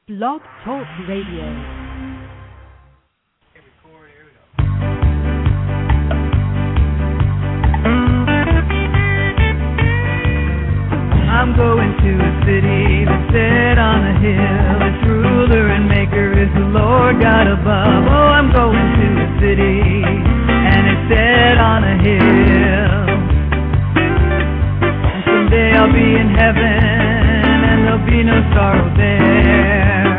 Blog Talk Radio. I'm going to a city that's set on a hill. Its ruler and maker is the Lord God above. Oh, I'm going to a city, and it's set on a hill. And someday I'll be in heaven, and there'll be no sorrow there.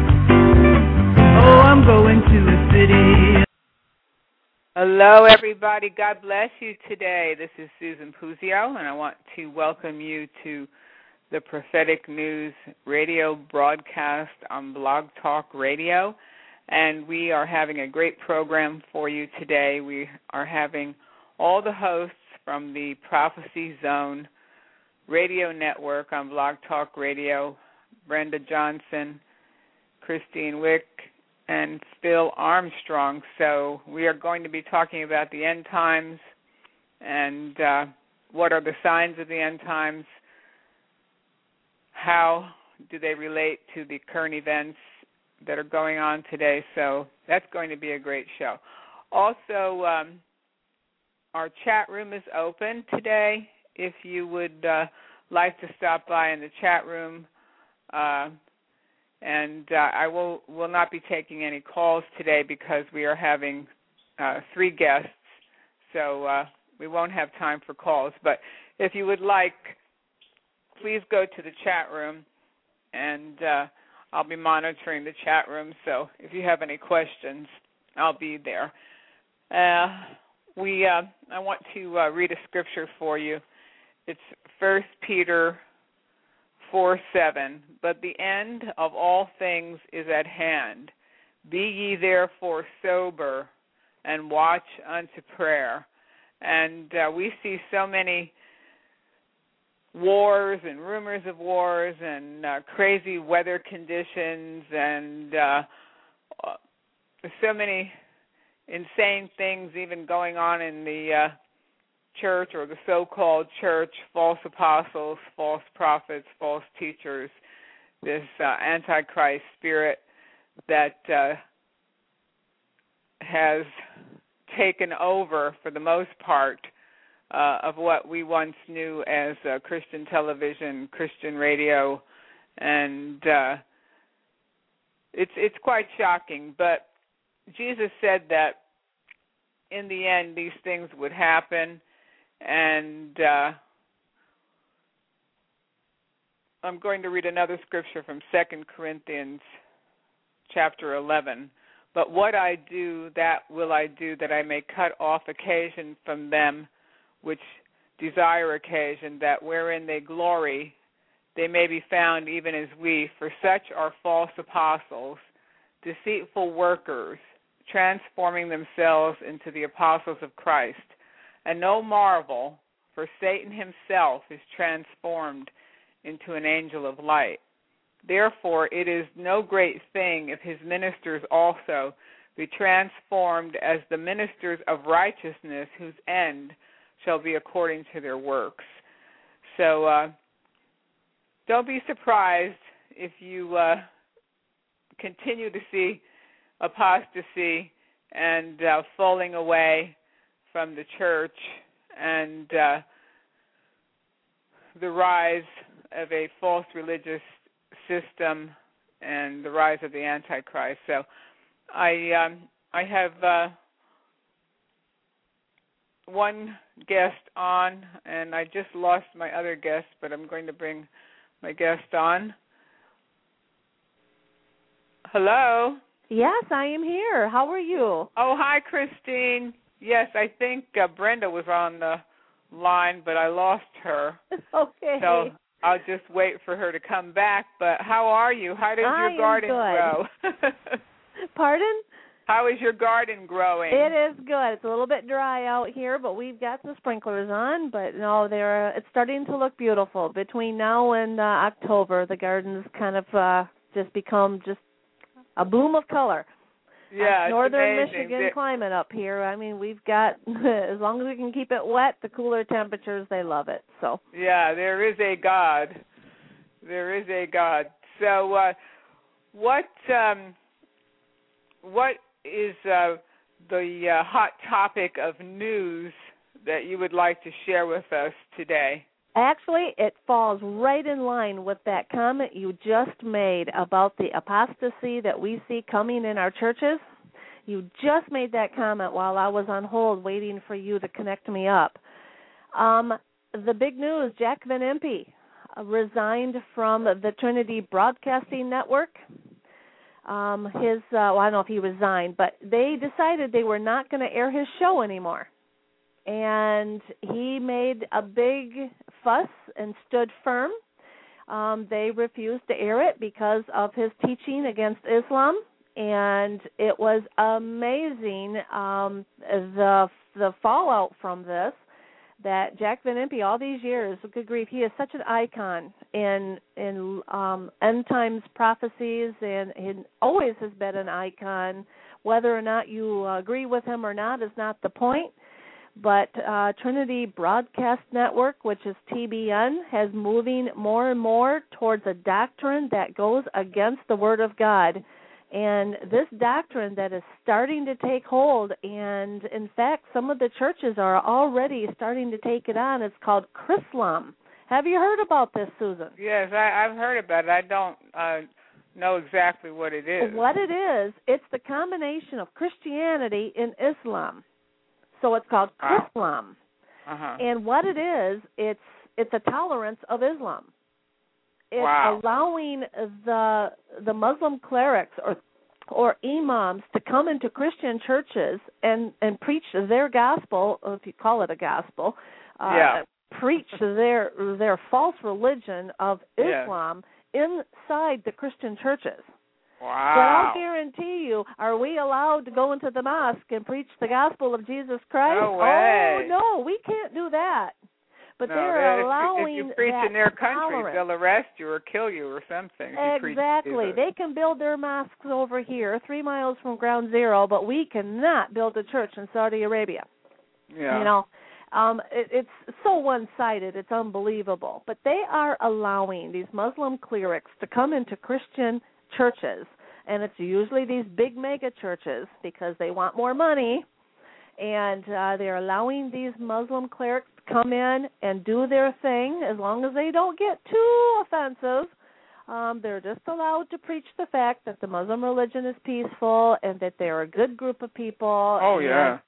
Oh, I'm going to a city. Hello, everybody. God bless you today. This is Susan Puzio, and I want to welcome you to the Prophetic News radio broadcast on Blog Talk Radio. And we are having a great program for you today. We are having all the hosts from the Prophecy Zone radio network on Blog Talk Radio, Brenda Johnson, Christine Wick, and Phil Armstrong. So we are going to be talking about the end times and what are the signs of the end times, how do they relate to the current events that are going on today. So that's going to be a great show. Also, our chat room is open today. If you would like to stop by in the chat room, and I will not be taking any calls today because we are having 3 guests, so we won't have time for calls. But if you would like, please go to the chat room, and I'll be monitoring the chat room. So if you have any questions, I'll be there. I want to read a scripture for you. It's 1 Peter 4:7, but the end of all things is at hand. Be ye therefore sober and watch unto prayer. And we see so many wars and rumors of wars and crazy weather conditions and so many insane things even going on in the church or the so-called church, false apostles, false prophets, false teachers, this antichrist spirit that has taken over for the most part of what we once knew as Christian television, Christian radio, and it's quite shocking. But Jesus said that in the end these things would happen. And I'm going to read another scripture from 2 Corinthians chapter 11. But what I do, that will I do, that I may cut off occasion from them which desire occasion, that wherein they glory, they may be found even as we. For such are false apostles, deceitful workers, transforming themselves into the apostles of Christ. And no marvel, for Satan himself is transformed into an angel of light. Therefore, it is no great thing if his ministers also be transformed as the ministers of righteousness, whose end shall be according to their works. So don't be surprised if you continue to see apostasy and falling away from the church and the rise of a false religious system and the rise of the Antichrist. So I have one guest on, and I just lost my other guest, but I'm going to bring my guest on. Hello? Yes, I am here. How are you? Oh, hi, Christine. Yes, I think Brenda was on the line, but I lost her. Okay. So I'll just wait for her to come back. But how are you? How does your garden grow? Pardon? How is your garden growing? It is good. It's a little bit dry out here, but we've got the sprinklers on. But no, it's starting to look beautiful. Between now and October, the garden's kind of just become just a bloom of color. Yeah, it's northern amazing. Michigan climate up here. I mean, we've got, as long as we can keep it wet, the cooler temperatures, they love it. So. Yeah, there is a God. There is a God. So what is the hot topic of news that you would like to share with us today? Actually, it falls right in line with that comment you just made about the apostasy that we see coming in our churches. You just made that comment while I was on hold waiting for you to connect me up. The big news, Jack Van Impe resigned from the Trinity Broadcasting Network. I don't know if he resigned, but they decided they were not going to air his show anymore. And he made a big fuss and stood firm. They refused to air it because of his teaching against Islam. And it was amazing, the fallout from this, that Jack Van Impe, all these years, good grief, he is such an icon in end times prophecies, and he always has been an icon. Whether or not you agree with him or not is not the point. But Trinity Broadcast Network, which is TBN, has moving more and more towards a doctrine that goes against the Word of God. And this doctrine that is starting to take hold, and in fact, some of the churches are already starting to take it on. It's called Chrislam. Have you heard about this, Susan? Yes, I've heard about it. I don't know exactly what it is. What it is, it's the combination of Christianity and Islam. So it's called Chrislam. Uh-huh. And what it is, it's a tolerance of Islam. It's allowing the Muslim clerics or imams to come into Christian churches and preach their gospel, if you call it a gospel, preach their false religion of Islam inside the Christian churches. Wow. But I'll guarantee you, are we allowed to go into the mosque and preach the gospel of Jesus Christ? No way. Oh, no, we can't do that. But they're allowing if you preach in their country, tolerance. they'll arrest you or kill you or something. Exactly. They can build their mosques over here 3 miles from ground zero, but we cannot build a church in Saudi Arabia. Yeah. You know, it's so one-sided. It's unbelievable. But they are allowing these Muslim clerics to come into Christian churches, and it's usually these big mega churches because they want more money, and they're allowing these Muslim clerics to come in and do their thing as long as they don't get too offensive. They're just allowed to preach the fact that the Muslim religion is peaceful and that they're a good group of people. Oh, yeah.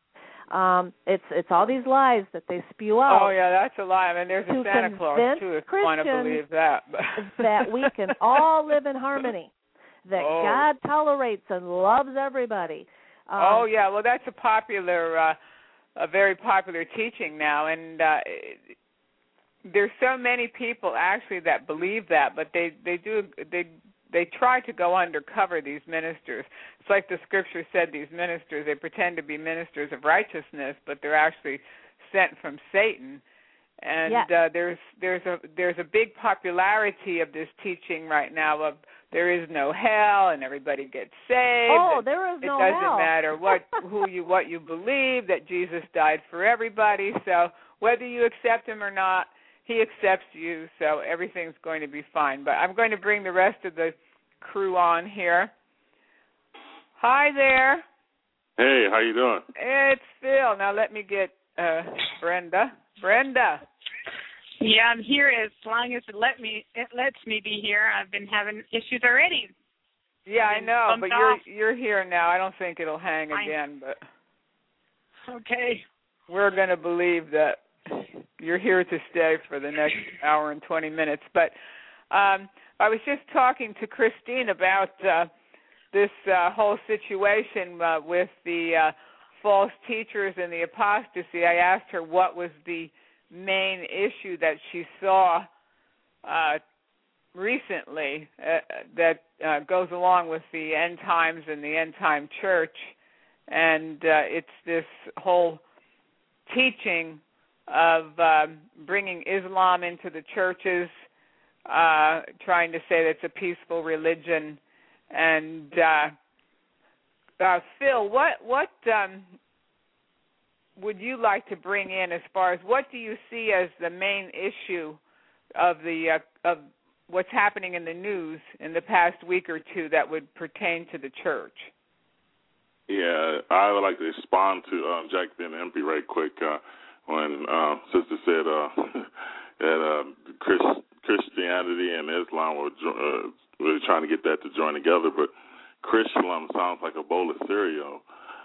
It's all these lies that they spew out. Oh, yeah, that's a lie. I mean, there's a Santa Claus, too, if you want to believe that. that we can all live in harmony, that God tolerates and loves everybody. Yeah, well, that's a very popular teaching now, and there's so many people actually that believe that, but they try to go undercover, these ministers. It's like the scripture said, these ministers, they pretend to be ministers of righteousness, but they're actually sent from Satan. And there's a big popularity of this teaching right now of there is no hell and everybody gets saved. Oh, there is no hell. It doesn't matter what you believe, that Jesus died for everybody. So whether you accept him or not, he accepts you. So everything's going to be fine. But I'm going to bring the rest of the crew on here. Hi there. Hey, how you doing? It's Phil. Now let me get Brenda. Brenda. Yeah, I'm here as long as it lets me be here. I've been having issues already. Yeah, I know, but you're here now. I don't think it'll hang again, but okay. We're going to believe that you're here to stay for the next hour and 20 minutes. But I was just talking to Christine about this whole situation with the false teachers and the apostasy. I asked her what was the main issue that she saw recently that goes along with the end times and the end time church, and it's this whole teaching of bringing Islam into the churches, trying to say that it's a peaceful religion. And Phil, what would you like to bring in as far as what do you see as the main issue of what's happening in the news in the past week or two that would pertain to the church. Yeah, I would like to respond to Jack Van Impe right quick when Sister said that Christianity and Islam were trying to get that to join together, but Chrislam sounds like a bowl of cereal.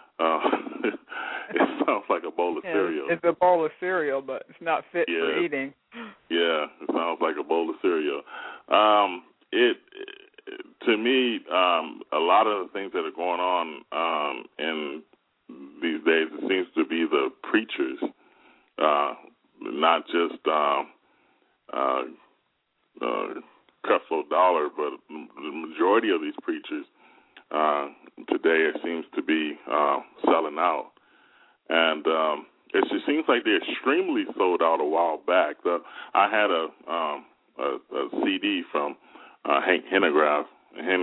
It sounds like a bowl of cereal. It's a bowl of cereal, but it's not fit for eating. Yeah, it sounds like a bowl of cereal. To me, a lot of the things that are going on in these days, it seems to be the preachers, not just Creflo Dollar, but the majority of these preachers today, it seems to be selling out. And it just seems like they're extremely sold out a while back. I had a CD from Hank Hanegraaff, and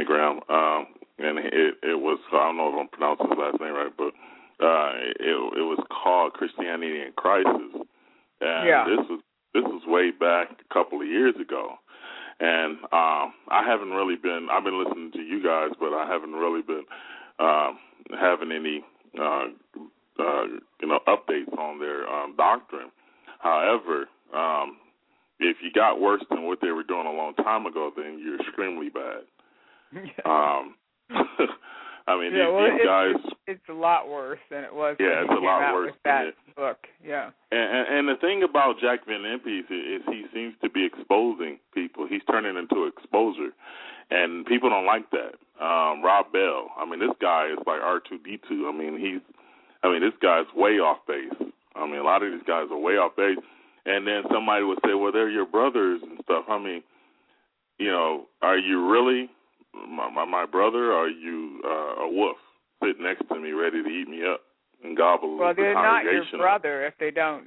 it was, I don't know if I'm pronouncing his last name right, but it was called Christianity in Crisis. And this was way back a couple of years ago. And I haven't really been, I've been listening to you guys, but I haven't really been having any, updates on their doctrine. However, if you got worse than what they were doing a long time ago, then you're extremely bad. I mean, these guys. It's a lot worse than it was. Yeah, it's a lot worse than that book. Yeah. And the thing about Jack Van Impe is he seems to be exposing people. He's turning into an exposer, and people don't like that. Rob Bell. I mean, this guy is like R2D2. I mean, this guy's way off base. I mean, a lot of these guys are way off base. And then somebody would say, well, they're your brothers and stuff. I mean, are you really my brother, or are you a wolf sitting next to me ready to eat me up and gobble the congregation? Well, they're not your brother if they don't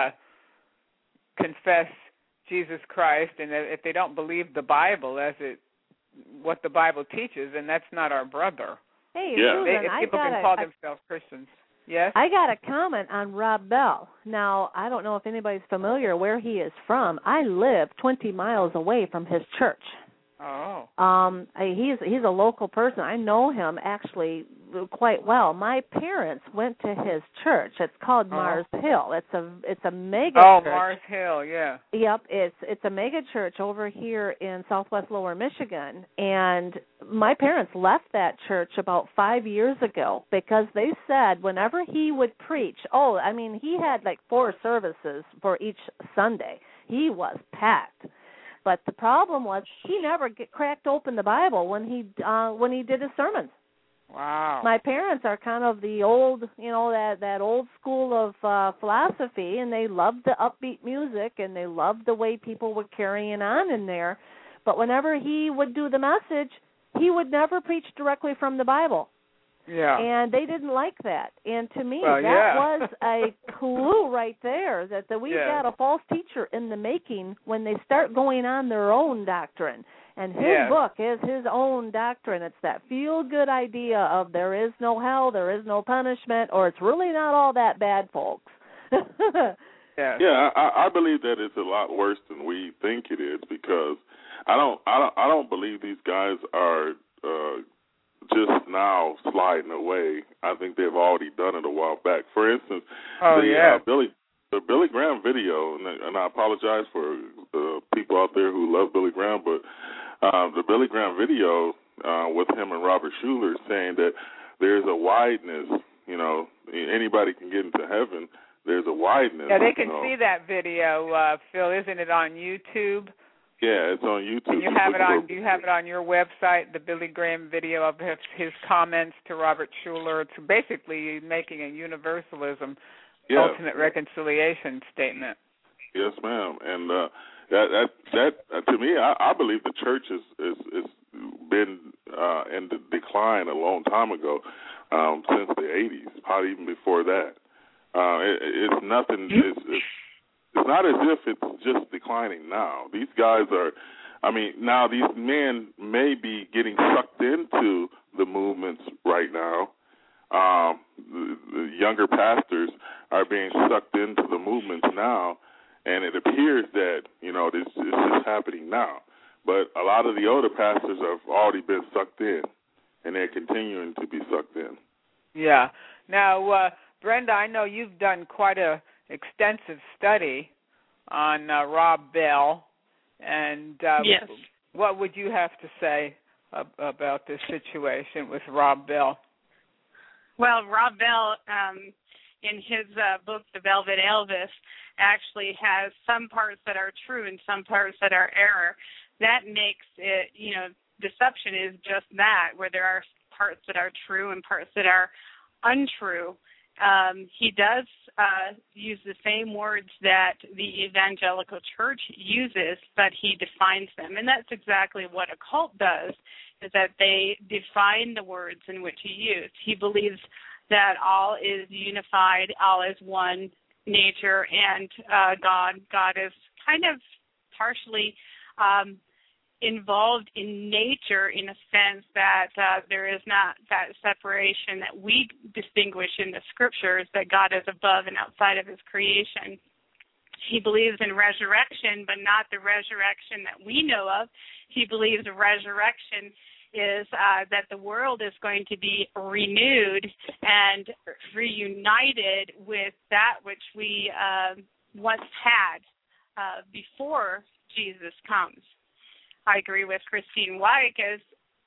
confess Jesus Christ, and if they don't believe the Bible what the Bible teaches, and that's not our brother. Hey, Susan, if people can call themselves Christians. Yes? I got a comment on Rob Bell. Now, I don't know if anybody's familiar where he is from. I live 20 miles away from his church. Oh. He's a local person. I know him actually quite well. My parents went to his church. It's called Mars Hill. It's a mega church. Mars Hill, yeah. Yep, it's a mega church over here in Southwest Lower Michigan, and my parents left that church about 5 years ago because they said whenever he would preach, he had like 4 services for each Sunday. He was packed. But the problem was he never cracked open the Bible when he did his sermons. Wow. My parents are kind of the old, that old school of philosophy, and they loved the upbeat music, and they loved the way people were carrying on in there. But whenever he would do the message, he would never preach directly from the Bible. Yeah. And they didn't like that. And to me, that was a clue right there that we've got a false teacher in the making when they start going on their own doctrine. And his book is his own doctrine. It's that feel-good idea of there is no hell, there is no punishment, or it's really not all that bad, folks. Yeah, I believe that it's a lot worse than we think it is, because I don't believe these guys are just now sliding away. I think they've already done it a while back. For instance, the Billy Graham video, and I apologize for the people out there who love Billy Graham, but the Billy Graham video with him and Robert Schuller saying that there's a wideness, anybody can get into heaven. There's a wideness. Yeah, they can see that video, Phil. Isn't it on YouTube? Yeah, it's on YouTube. And you have it on. Do you have it on your website? The Billy Graham video of his comments to Robert Schuller. It's basically making a universalism, ultimate reconciliation statement. Yes, ma'am. And that to me, I believe the church is been in decline a long time ago, since the 80s, probably even before that. It's nothing. It's not as if it's just declining now. These guys are, now these men may be getting sucked into the movements right now. The younger pastors are being sucked into the movements now, and it appears that, this is happening now. But a lot of the older pastors have already been sucked in, and they're continuing to be sucked in. Yeah. Now, Brenda, I know you've done quite a extensive study on Rob Bell, and yes. What would you have to say about this situation with Rob Bell? Well, Rob Bell, in his book, The Velvet Elvis, actually has some parts that are true and some parts that are error. That makes it, deception is just that, where there are parts that are true and parts that are untrue. He does use the same words that the evangelical church uses, but he defines them. And that's exactly what a cult does, is that they define the words in which he used. He believes that all is unified, all is one nature, and God is kind of partially involved in nature in a sense that there is not that separation that we distinguish in the scriptures, that God is above and outside of his creation. He believes in resurrection, but not the resurrection that we know of. He believes the resurrection is that the world is going to be renewed and reunited with that which we once had before Jesus comes. I agree with Christine Weig as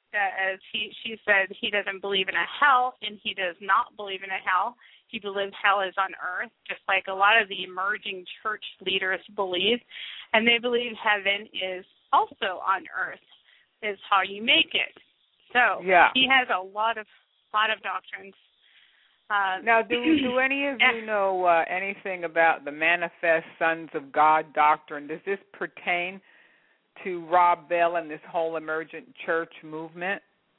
she said he doesn't believe in a hell, and he does not believe in a hell. He believes hell is on earth, just like a lot of the emerging church leaders believe, and they believe heaven is also on earth, is how you make it. So He has a lot of doctrines. Now, do any of you know anything about the Manifest Sons of God doctrine? Does this pertain to Rob Bell and this whole emergent church movement?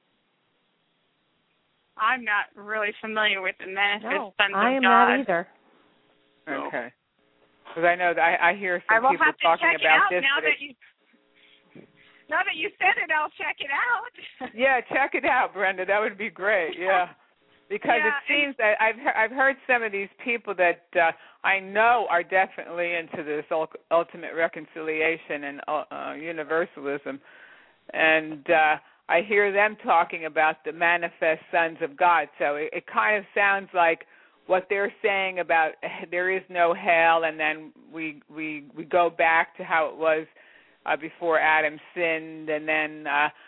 I'm not really familiar with the Manifest Sons of God. I am not either. Okay. Because I know that I hear some people talking about this. Now that you said it, I'll check it out. Yeah, check it out, Brenda. That would be great. Yeah. Because it seems that I've heard some of these people that I know are definitely into this ultimate reconciliation and universalism, and I hear them talking about the manifest sons of God. So it kind of sounds like what they're saying about there is no hell, and then we go back to how it was before Adam sinned, and then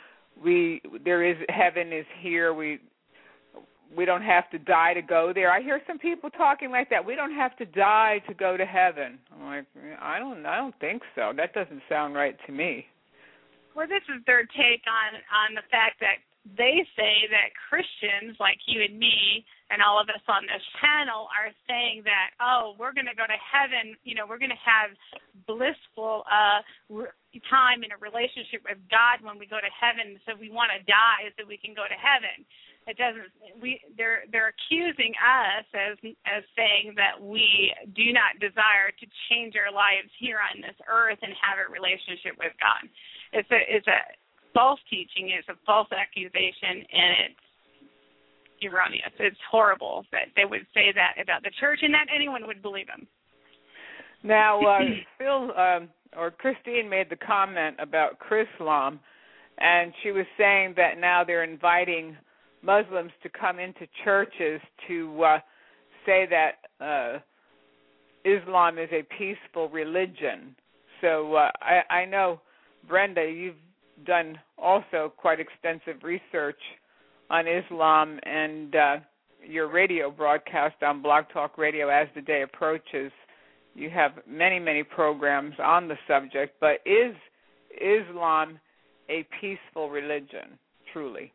heaven is here. We don't have to die to go there. I hear some people talking like that. We don't have to die to go to heaven. I'm like, I don't think so. That doesn't sound right to me. Well, this is their take on the fact that they say that Christians like you and me and all of us on this panel are saying that, we're going to go to heaven, we're going to have blissful time in a relationship with God when we go to heaven, so we want to die so we can go to heaven. It doesn't. They're accusing us as saying that we do not desire to change our lives here on this earth and have a relationship with God. It's a false teaching. It's a false accusation, and it's erroneous. It's horrible that they would say that about the church and that anyone would believe them. Now, Phil or Christine made the comment about Chrislam, and she was saying that now they're inviting Muslims to come into churches to say that Islam is a peaceful religion. So I know, Brenda, you've done also quite extensive research on Islam, and your radio broadcast on Blog Talk Radio as the day approaches. You have many, many programs on the subject, but is Islam a peaceful religion, truly?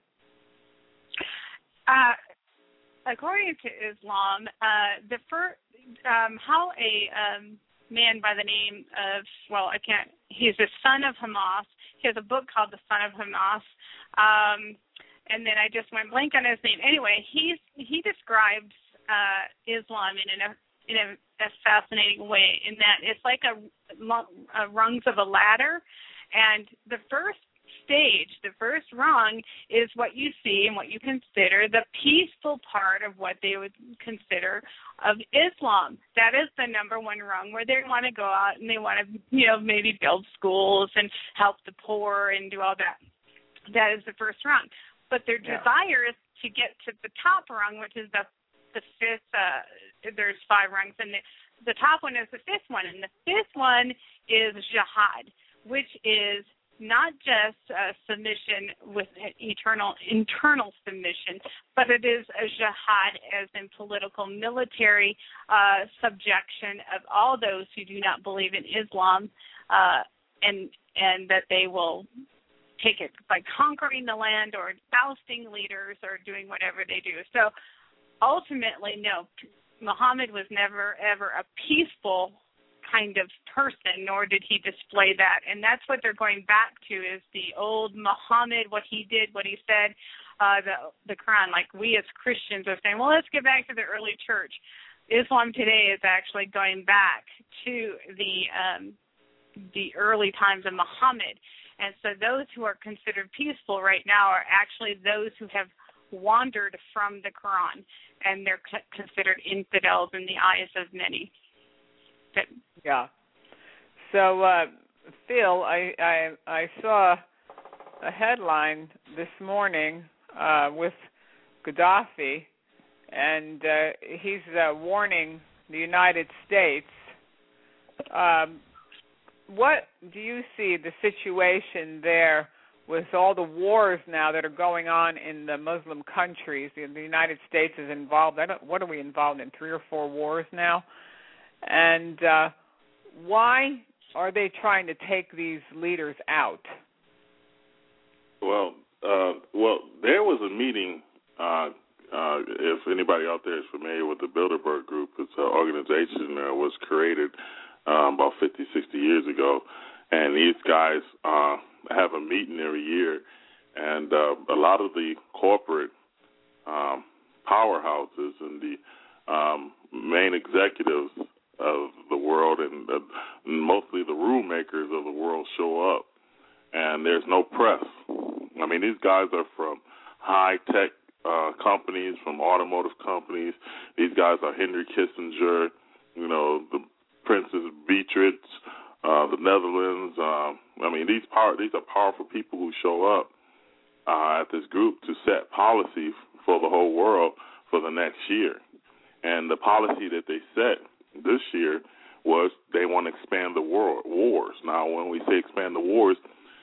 According to Islam, how a man by the name of, he's a son of Hamas. He has a book called The Son of Hamas, and then I just went blank on his name. Anyway, he describes Islam in a fascinating way, in that it's like a rungs of a ladder, and the first stage, the first rung, is what you see and what you consider the peaceful part of what they would consider of Islam. That is the number one rung, where they want to go out and they want to, maybe build schools and help the poor and do all that. That is the first rung. But their desire is to get to the top rung, which is the fifth. There's 5 rungs, and the top one is the fifth one. And the fifth one is jihad, which is not just submission with internal submission, but it is a jihad as in political, military subjection of all those who do not believe in Islam, and that they will take it by conquering the land or ousting leaders or doing whatever they do. So ultimately, no, Muhammad was never, ever a peaceful kind of person, nor did he display that. And that's what they're going back to, is the old Muhammad, what he did, what he said, the Quran. Like we as Christians are saying, well, let's get back to the early church. Islam today is actually going back to the early times of Muhammad. And so those who are considered peaceful right now are actually those who have wandered from the Quran, and they're considered infidels in the eyes of many. Yeah. So, Phil, I saw a headline this morning with Gaddafi, and he's warning the United States. What do you see the situation there with all the wars now that are going on in the Muslim countries? The United States is involved. What are we involved in? 3 or 4 wars now? And why are they trying to take these leaders out? Well, there was a meeting. If anybody out there is familiar with the Bilderberg Group, it's an organization that was created about 50, 60 years ago, and these guys have a meeting every year, and a lot of the corporate powerhouses and the main executives of the world and mostly the rule makers of the world show up, and there's no press. I mean, these guys are from high-tech companies, from automotive companies. These guys are Henry Kissinger, the Princess Beatrice, the Netherlands. I mean, these are powerful people who show up at this group to set policy for the whole world for the next year. And the policy that they set this year was they want to expand the wars. Now, when we say expand the wars,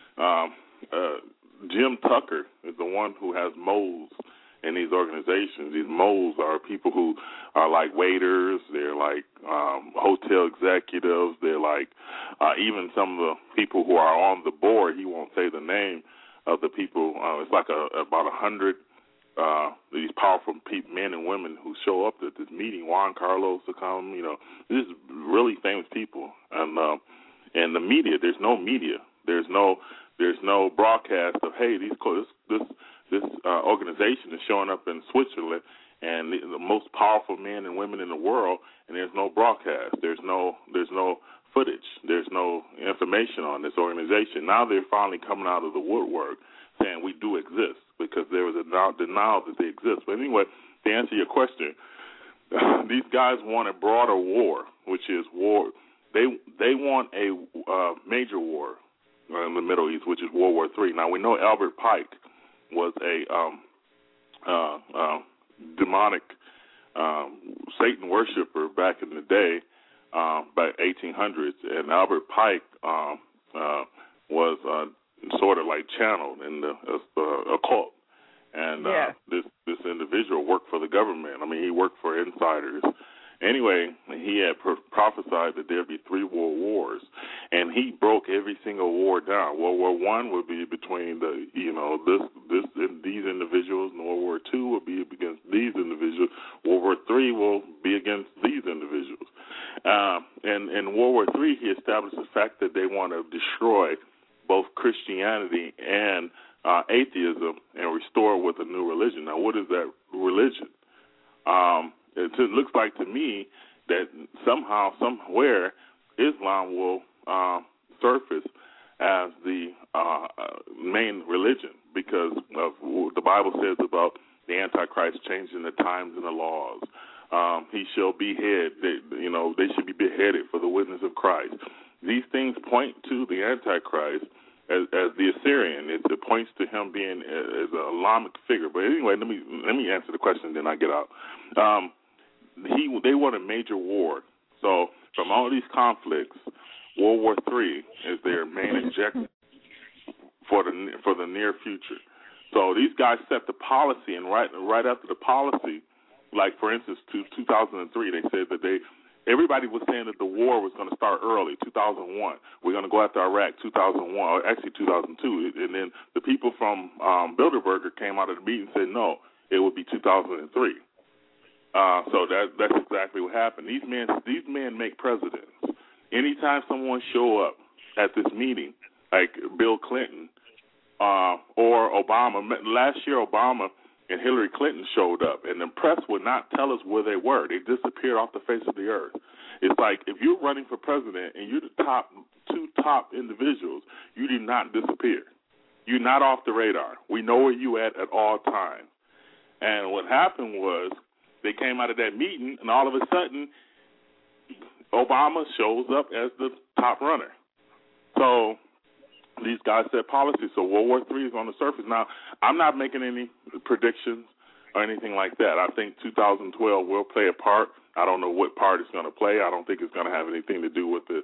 Jim Tucker is the one who has moles in these organizations. These moles are people who are like waiters, they're like hotel executives, they're like even some of the people who are on the board. He won't say the name of the people. It's like about 100 these powerful men and women who show up at this meeting. Juan Carlos will come, these really famous people. And the media, there's no media. There's no broadcast of, hey, this organization is showing up in Switzerland and the most powerful men and women in the world, and there's no broadcast. There's no footage. There's no information on this organization. Now they're finally coming out of the woodwork saying we do exist, because there was a denial that they exist. But anyway, to answer your question, these guys want a broader war, which is war. They want a major war in the Middle East, which is World War III. Now, we know Albert Pike was a demonic Satan worshiper back in the day, by 1800s, and Albert Pike was sort of like channeled in the occult. And this individual worked for the government. I mean, he worked for insiders. Anyway, he had prophesied that there'd be 3 world wars, and he broke every single war down. World War I would be between these individuals, and World War II will be against these individuals. World War III will be against these individuals. And in World War III, he established the fact that they want to destroy both Christianity and atheism and restore with a new religion. Now, what is that religion? It looks like to me that somehow, somewhere, Islam will surface as the main religion, because of what the Bible says about the Antichrist changing the times and the laws. He shall be head. They should be beheaded for the witness of Christ. These things point to the Antichrist as the Assyrian. It points to him being as an Islamic figure. But anyway, let me answer the question, then I get out. They want a major war. So from all these conflicts, World War III is their main objective for the near future. So these guys set the policy, and right after the policy, like for instance, 2003, they said that everybody was saying that the war was going to start early, 2001. We're going to go after Iraq, 2001, or actually 2002. And then the people from Bilderberger came out of the meeting and said, no, it would be 2003. So that's exactly what happened. These men make presidents. Anytime someone show up at this meeting, like Bill Clinton or Obama, last year Obama and Hillary Clinton showed up, and the press would not tell us where they were. They disappeared off the face of the earth. It's like if you're running for president and you're the two top individuals, you do not disappear. You're not off the radar. We know where you at all times. And what happened was they came out of that meeting, and all of a sudden, Obama shows up as the top runner. So these guys set policy. So World War III is on the surface. Now, I'm not making any predictions or anything like that. I think 2012 will play a part. I don't know what part it's going to play. I don't think it's going to have anything to do with the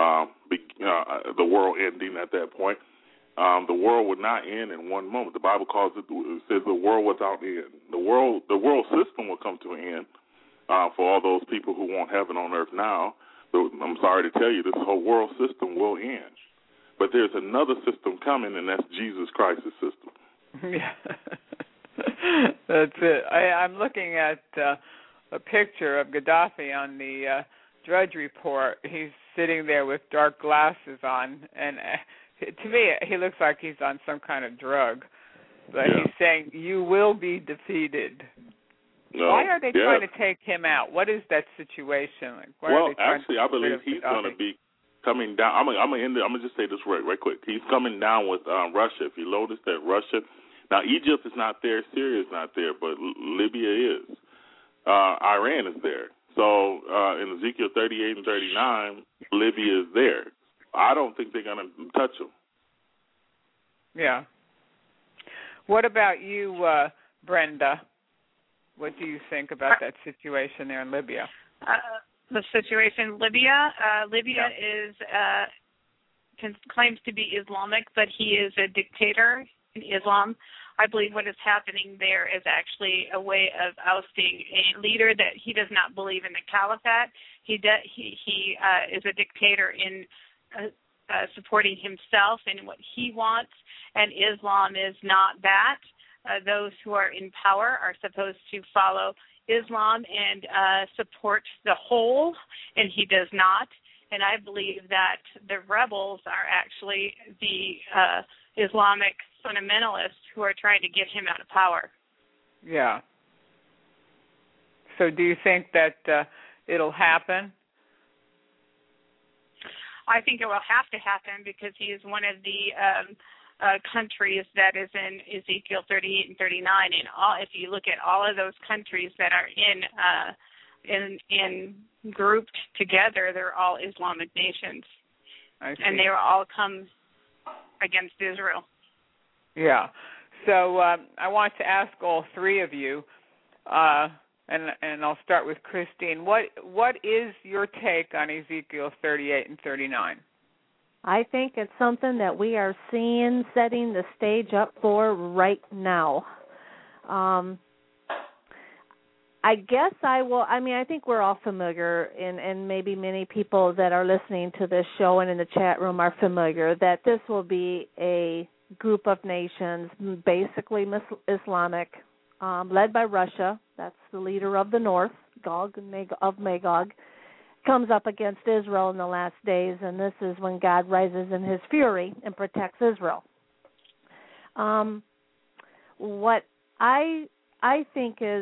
world ending at that point. The world would not end in one moment. The Bible says the world without end. The world system will come to an end for all those people who want heaven on earth now. So I'm sorry to tell you, this whole world system will end. But there's another system coming, and that's Jesus Christ's system. Yeah, that's it. I'm looking at a picture of Gaddafi on the Drudge Report. He's sitting there with dark glasses on, and to me, he looks like he's on some kind of drug. But he's saying, you will be defeated. No, why are they trying to take him out? What is that situation like? I believe he's going to be coming down. I'm gonna just say this right quick. He's coming down with Russia. If you notice that Russia, now Egypt is not there, Syria is not there, but Libya is. Iran is there. So in Ezekiel 38 and 39, Libya is there. I don't think they're going to touch him. Yeah. What about you, Brenda? What do you think about that situation there in Libya? The situation in Libya? Libya claims to be Islamic, but he is a dictator in Islam. I believe what is happening there is actually a way of ousting a leader that he does not believe in the caliphate. He is a dictator in supporting himself and what he wants, and Islam is not that. Those who are in power are supposed to follow Islam and support the whole, and he does not. And I believe that the rebels are actually the Islamic fundamentalists who are trying to get him out of power. Yeah. So do you think that it'll happen? I think it will have to happen because he is one of the countries that is in Ezekiel 38 and 39, and if you look at all of those countries that are in grouped together, they're all Islamic nations, and they will all come against Israel. Yeah. So I want to ask all three of you, and I'll start with Christine. What is your take on Ezekiel 38 and 39? I think it's something that we are seeing setting the stage up for right now. I guess I think we're all familiar, and maybe many people that are listening to this show and in the chat room are familiar, that this will be a group of nations, basically Islamic, led by Russia. That's the leader of the North, Gog of Magog, comes up against Israel in the last days, and this is when God rises in his fury and protects Israel. What I think is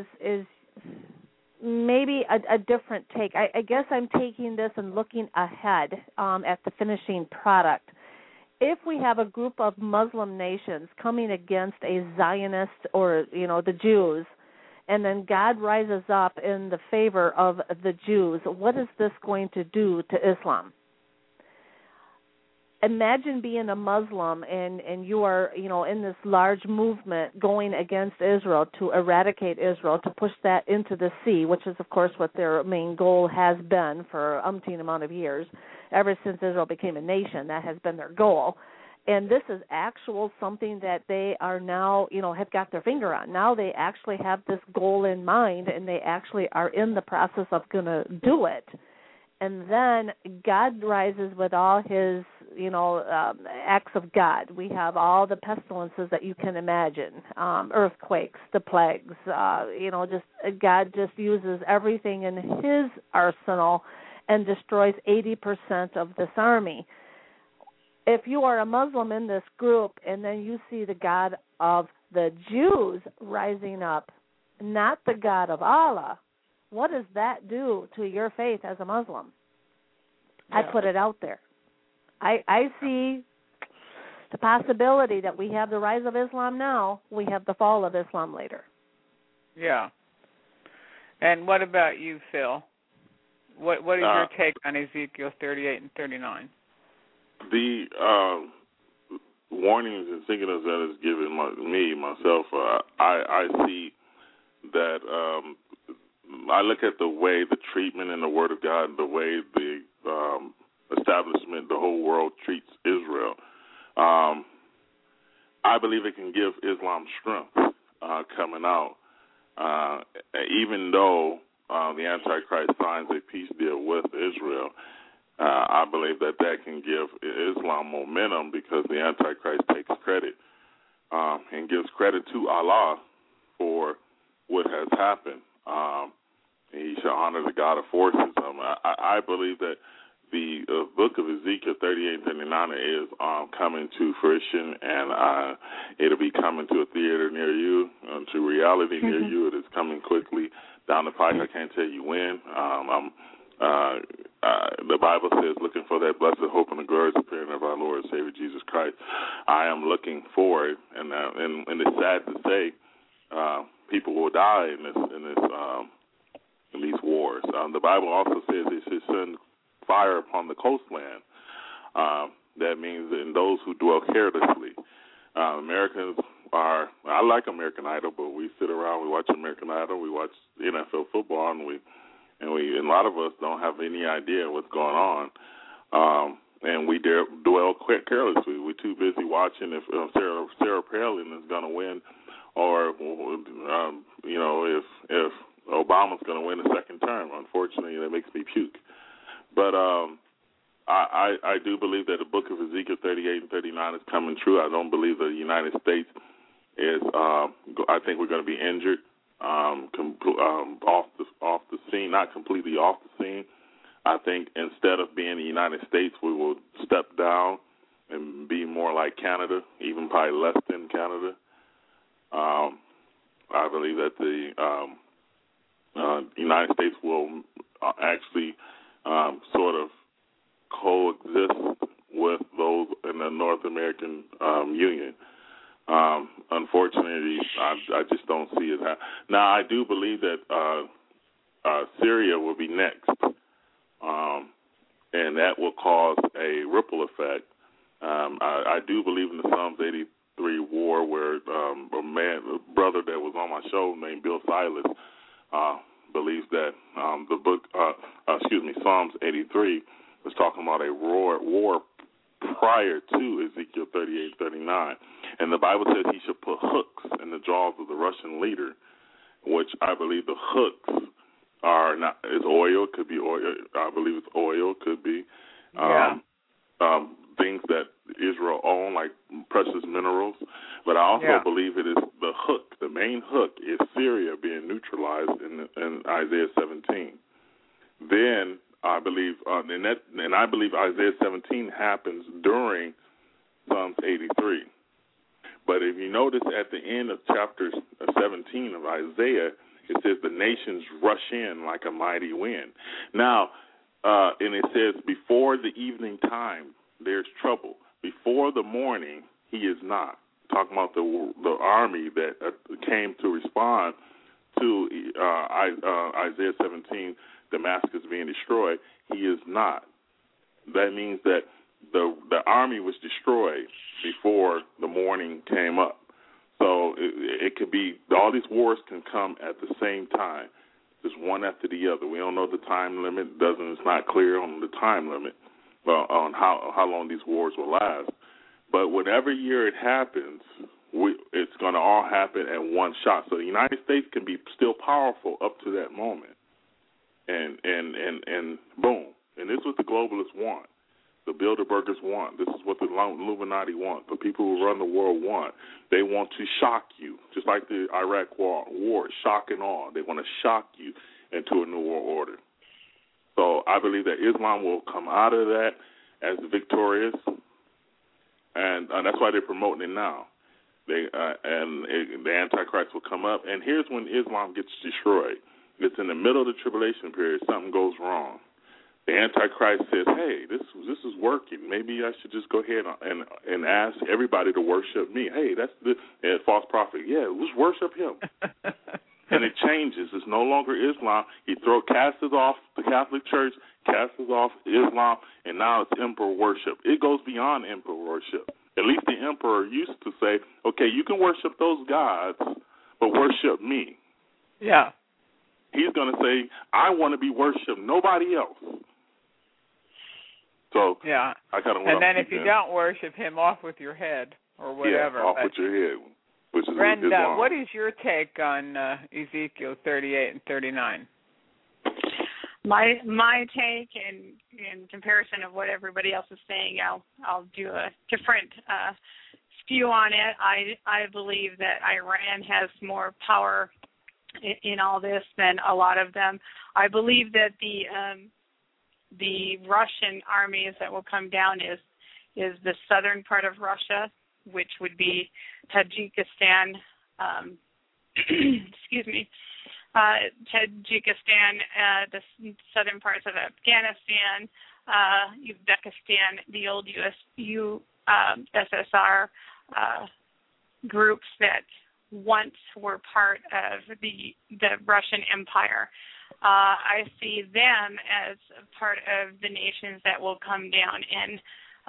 maybe a different take. I guess I'm taking this and looking ahead at the finishing product. if we have a group of Muslim nations coming against a Zionist or, the Jews, and then God rises up in the favor of the Jews, what is this going to do to Islam? Imagine being a Muslim and you are, in this large movement going against Israel to eradicate Israel, to push that into the sea, which is, of course, what their main goal has been for umpteen amount of years. Ever since Israel became a nation, that has been their goal. And this is actual something that they are now, have got their finger on. Now they actually have this goal in mind, and they actually are in the process of going to do it. And then God rises with all his, acts of God. We have all the pestilences that you can imagine, earthquakes, the plagues, God just uses everything in his arsenal and destroys 80% of this army. If you are a Muslim in this group and then you see the God of the Jews rising up, not the God of Allah, what does that do to your faith as a Muslim? Yeah. I put it out there. I see the possibility that we have the rise of Islam now, we have the fall of Islam later. Yeah. And what about you, Phil? What is your take on Ezekiel 38 and 39? The warnings and signals that is given myself, I see that I look at the way the treatment in the Word of God, the way the establishment, the whole world treats Israel. I believe it can give Islam strength coming out, even though the Antichrist signs a peace deal with Israel. I believe that can give Islam momentum because the Antichrist takes credit and gives credit to Allah for what has happened. He shall honor the God of forces. I believe that the book of Ezekiel 38 and 39 is coming to fruition, and it'll be coming to a theater near you, to reality near you. It is coming quickly down the pike. I can't tell you when. The Bible says, looking for that blessed hope and the glorious appearing of our Lord and Savior Jesus Christ. I am looking for it, and it's sad to say people will die in these wars. The Bible also says it should send fire upon the coastland. That means in those who dwell carelessly. Americans are. I like American Idol, but we sit around, we watch American Idol, we watch NFL football, and a lot of us don't have any idea what's going on, and we dwell carelessly. We're too busy watching if Sarah Palin is going to win, or if Obama's going to win a second term. Unfortunately, that makes me puke. But I do believe that the book of Ezekiel 38 and 39 is coming true. I don't believe that the United States is. I think we're going to be injured. Off the scene, not completely off the scene. I think instead of being the United States, we will step down and be more like Canada, even probably less than Canada. I believe that the United States will actually sort of coexist with those in the North American Union. Unfortunately, I just don't see it. Now, I do believe that Syria will be next, and that will cause a ripple effect. I do believe in the Psalms 83 war, where a brother that was on my show named Bill Silas believes that the book, Psalms 83 was talking about a war prior to Ezekiel 38-39. And the Bible says he should put hooks in the jaws of the Russian leader, which I believe the hooks are not, is oil, could be oil. I believe it's oil, could be things that Israel own, like precious minerals. But I also believe it is the hook, the main hook is Syria being neutralized in Isaiah 17. Then I believe, and I believe Isaiah 17 happens during Psalms 83. But if you notice at the end of chapter 17 of Isaiah, it says the nations rush in like a mighty wind. Now, and it says before the evening time, there's trouble. before the morning, he is not. Talking about the army that came to respond to Isaiah 17, Damascus being destroyed, he is not. That means that the army was destroyed before the morning came up. So it could be, all these wars can come at the same time, just one after the other. We don't know the time limit. It's not clear on the time limit on how long these wars will last. But whatever year it happens, it's going to all happen at one shot. So the United States can be still powerful up to that moment. And boom. And this is what the globalists want. The Bilderbergers want. This is what the Illuminati want. The people who run the world want. They want to shock you, just like the Iraq war, shock and awe. They want to shock you into a new world order. So I believe that Islam will come out of that as victorious, and that's why they're promoting it now. The Antichrist will come up, and here's when Islam gets destroyed. It's in the middle of the tribulation period. Something goes wrong. The Antichrist says, hey, this is working. Maybe I should just go ahead and ask everybody to worship me. Hey, that's the false prophet. Yeah, let's worship him. And it changes. It's no longer Islam. He casts off the Catholic Church, casts off Islam, and now it's emperor worship. It goes beyond emperor worship. At least the emperor used to say, okay, you can worship those gods, but worship me. Yeah. He's going to say, I want to be worshipped, nobody else. So yeah, I kind of. And then if you don't worship him, off with your head or whatever. Yeah, off with your head. Which is Brenda, what is your take on Ezekiel 38 and 39? My take, in comparison of what everybody else is saying, I'll do a different skew on it. I believe that Iran has more power in all this than a lot of them. I believe that the Russian armies that will come down is the southern part of Russia, which would be Tajikistan, excuse me, Tajikistan, the southern parts of Afghanistan, Uzbekistan, the old USSR groups that once were part of the Russian Empire. I see them as part of the nations that will come down and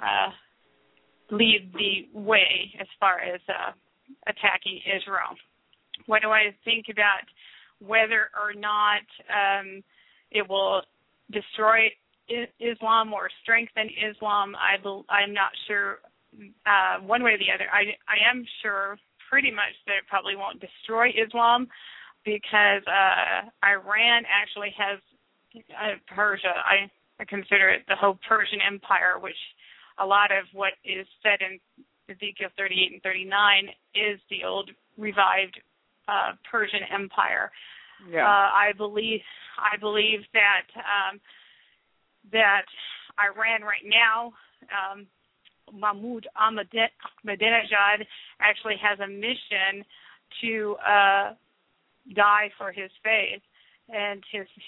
lead the way as far as attacking Israel. What do I think about whether or not it will destroy Islam or strengthen Islam? I'm not sure one way or the other. I am sure pretty much that it probably won't destroy Islam, because Iran actually has Persia. I consider it the whole Persian Empire, which a lot of what is said in Ezekiel 38 and 39 is the old revived Persian Empire. Yeah. I believe that that Iran right now, Mahmoud Ahmadinejad actually has a mission to die for his faith, and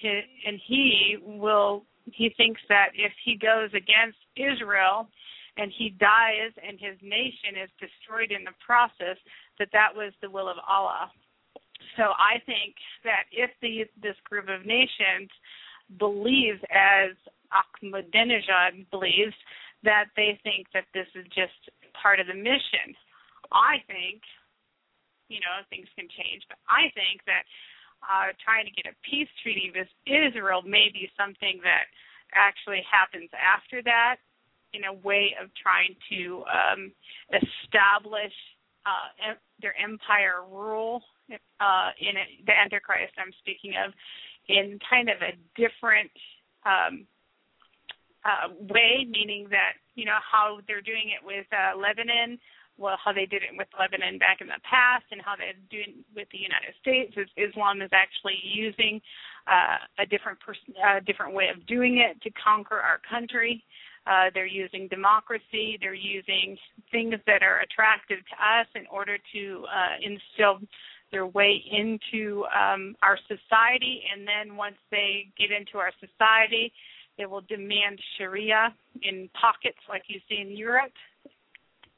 he thinks that if he goes against Israel and he dies and his nation is destroyed in the process, that was the will of Allah. So I think that if this group of nations believes as Ahmadinejad believes, that they think that this is just part of the mission. I think, things can change, but I think that trying to get a peace treaty with Israel may be something that actually happens after that, in a way of trying to establish their empire rule in the Antichrist I'm speaking of, in kind of a different way, meaning that, how they're doing it with Lebanon, how they did it with Lebanon back in the past, and how they're doing with the United States. Islam is actually using a different way of doing it to conquer our country. They're using democracy. They're using things that are attractive to us in order to instill their way into our society. And then once they get into our society, they will demand Sharia in pockets like you see in Europe.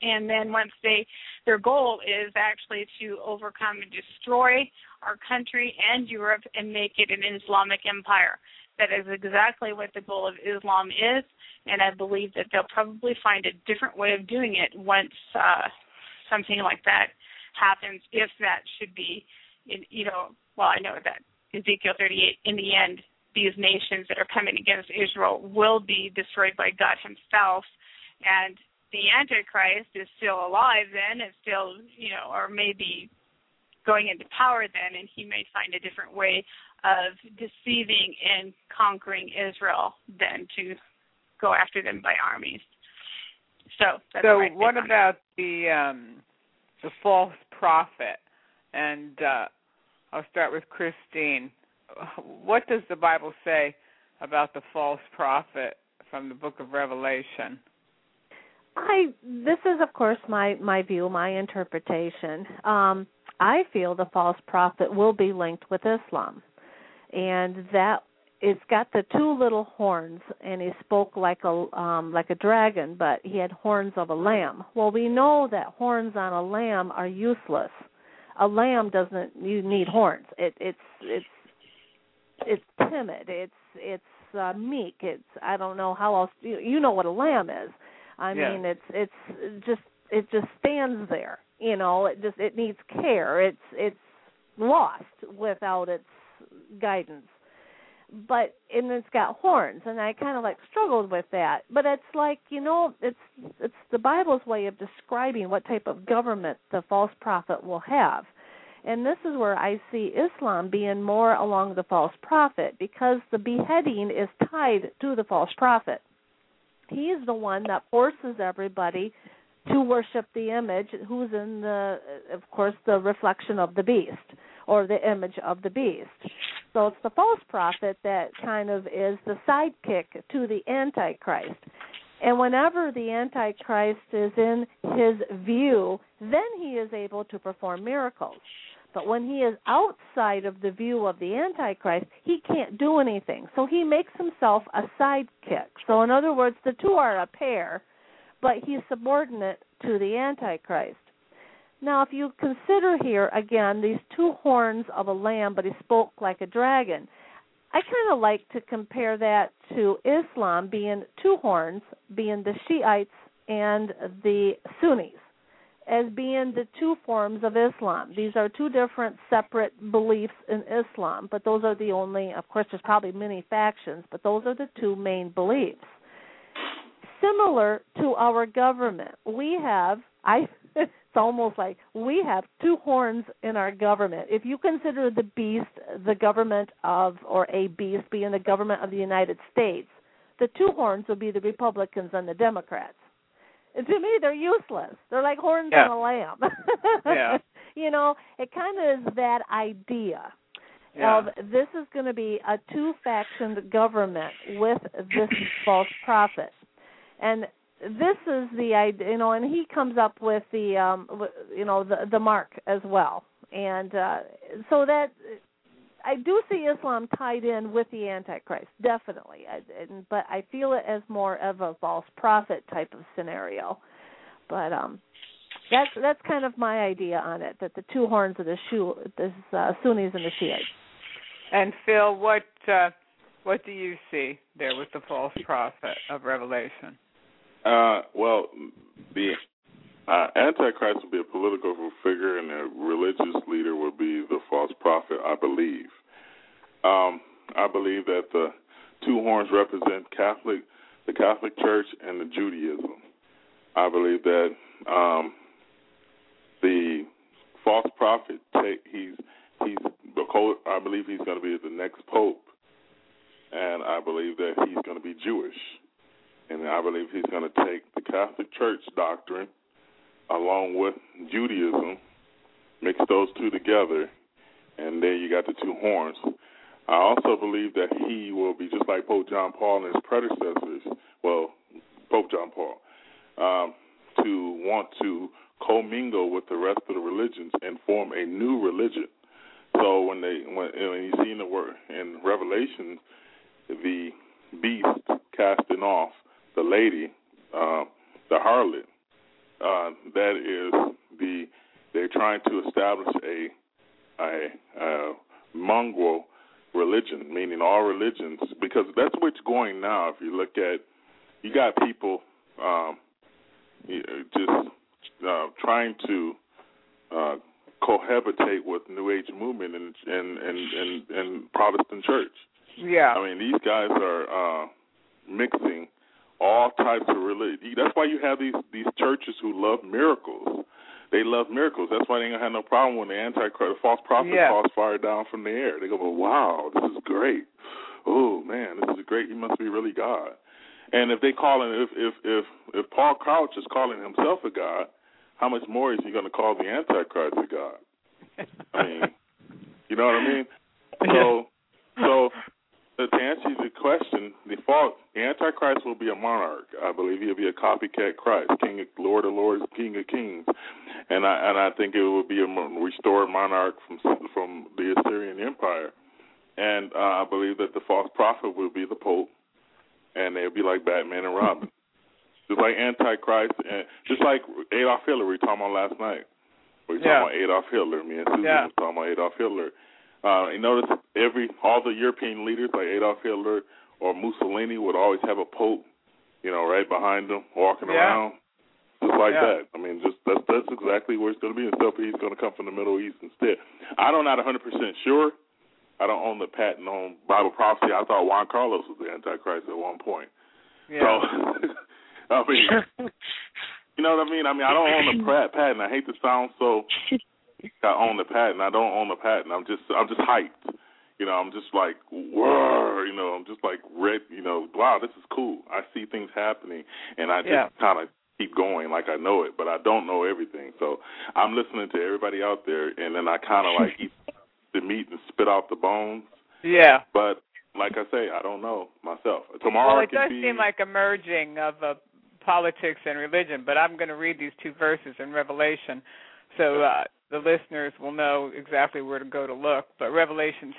And then once their goal is actually to overcome and destroy our country and Europe and make it an Islamic empire. That is exactly what the goal of Islam is, and I believe that they'll probably find a different way of doing it once something like that happens, if that should be, I know that Ezekiel 38, in the end, these nations that are coming against Israel will be destroyed by God himself, and the Antichrist is still alive then, and still, or maybe going into power then, and he may find a different way of deceiving and conquering Israel than to go after them by armies. So what about the false prophet? And I'll start with Christine. What does the Bible say about the false prophet from the book of Revelation? This is, of course, my view, my interpretation. I feel the false prophet will be linked with Islam, and that it's got the two little horns, and he spoke like a dragon, but he had horns of a lamb. Well, we know that horns on a lamb are useless. A lamb doesn't need horns. It's timid. It's meek. I don't know how else. You know what a lamb is. I mean, it just stands there. It needs care. It's lost without its guidance. And it's got horns, and I kind of struggled with that. But it's it's the Bible's way of describing what type of government the false prophet will have. And this is where I see Islam being more along the false prophet, because the beheading is tied to the false prophet. He is the one that forces everybody to worship the image, who's of course, the reflection of the beast, or the image of the beast. So it's the false prophet that kind of is the sidekick to the Antichrist. And whenever the Antichrist is in his view, then he is able to perform miracles. But when he is outside of the view of the Antichrist, he can't do anything. So he makes himself a sidekick. So in other words, the two are a pair, but he's subordinate to the Antichrist. Now, if you consider here, again, these two horns of a lamb, but he spoke like a dragon, I kind of like to compare that to Islam being two horns, being the Shiites and the Sunnis, as being the two forms of Islam. These are two different separate beliefs in Islam, but those are the only, of course, there's probably many factions, but those are the two main beliefs. Similar to our government, we have, it's almost like we have two horns in our government. If you consider the beast, the government of, or a beast being the government of the United States, the two horns will be the Republicans and the Democrats. And to me, they're useless. They're like horns on a lamb. It kind of is that idea of this is going to be a two-factioned government with this false prophet. And this is the idea, and he comes up with the mark as well. And so that I do see Islam tied in with the Antichrist, definitely. But I feel it as more of a false prophet type of scenario. But that's kind of my idea on it, that the two horns of the Sunnis and the Shiites. And Phil, what do you see there with the false prophet of Revelation? Well, the Antichrist will be a political figure, and a religious leader will be the false prophet, I believe. I believe that the two horns represent the Catholic Church and the Judaism. I believe that the false prophet, I believe he's going to be the next pope, and I believe that he's going to be Jewish. And I believe he's going to take the Catholic Church doctrine along with Judaism, mix those two together, and there you got the two horns. I also believe that he will be just like Pope John Paul and his predecessors, Pope John Paul, to want to commingle with the rest of the religions and form a new religion. So when you see in the word in Revelation, the beast casting off the lady, the harlot, that is they're trying to establish a mongrel religion, meaning all religions, because that's what's going now. If you look at, you got people just trying to cohabitate with New Age movement and Protestant church. Yeah. I mean, these guys are mixing all types of religion. That's why you have these churches who love miracles. They love miracles. That's why they ain't gonna have no problem when the Antichrist, the false prophet, calls fire down from the air. They go, well, wow, this is great. Oh man, this is great. He must be really God. And if they call him, if Paul Crouch is calling himself a God, how much more is he going to call the Antichrist a God? I mean, you know what I mean? So to answer the question, the Antichrist will be a monarch. I believe he'll be a copycat Christ, Lord of Lords, King of Kings, and I think it will be a restored monarch from the Assyrian Empire. And I believe that the false prophet will be the Pope, and they'll be like Batman and Robin. Just like Antichrist, and just like Adolf Hitler we were talking about last night. We were talking about Adolf Hitler. Me and Susan were talking about Adolf Hitler. You notice all the European leaders like Adolf Hitler or Mussolini would always have a pope, right behind them, walking around, just like that. I mean, that's exactly where it's going to be. Except he's going to come from the Middle East instead. I'm not 100% sure. I don't own the patent on Bible prophecy. I thought Juan Carlos was the Antichrist at one point. Yeah. So. I mean, you know what I mean? I mean, I don't own the patent. I hate to sound so. I own the patent. I don't own the patent. I'm just hyped. I'm just like, whoa. I'm just like red. Wow, this is cool. I see things happening, and I just kind of keep going like I know it, but I don't know everything. So I'm listening to everybody out there, and then I kind of like eat the meat and spit out the bones. Yeah. But like I say, I don't know myself. Tomorrow. Well, it does seem like a merging of politics and religion, but I'm going to read these two verses in Revelation so the listeners will know exactly where to go to look. But Revelation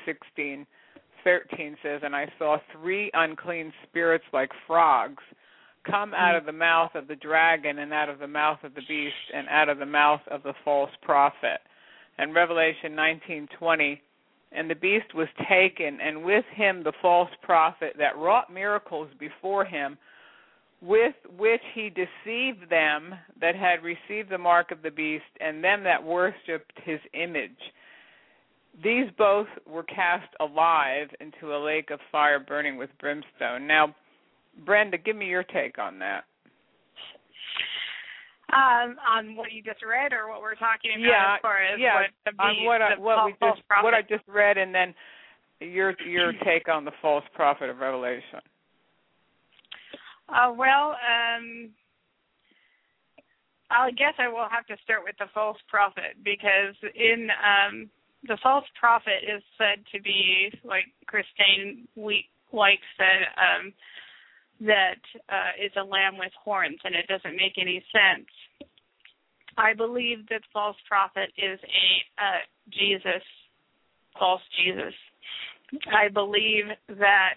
16:13 says, "And I saw 3 unclean spirits like frogs come out of the mouth of the dragon and out of the mouth of the beast and out of the mouth of the false prophet." And Revelation 19:20, "And the beast was taken, and with him the false prophet that wrought miracles before him, with which he deceived them that had received the mark of the beast and them that worshipped his image. These both were cast alive into a lake of fire burning with brimstone." Now, Brenda, give me your take on that. On what you just read, or what we're talking about as far as what I just read, and then your take on the false prophet of Revelation. I guess I will have to start with the false prophet, because in the false prophet is said to be, like Christine White said, that is a lamb with horns, and it doesn't make any sense. I believe that false prophet is a false Jesus. I believe that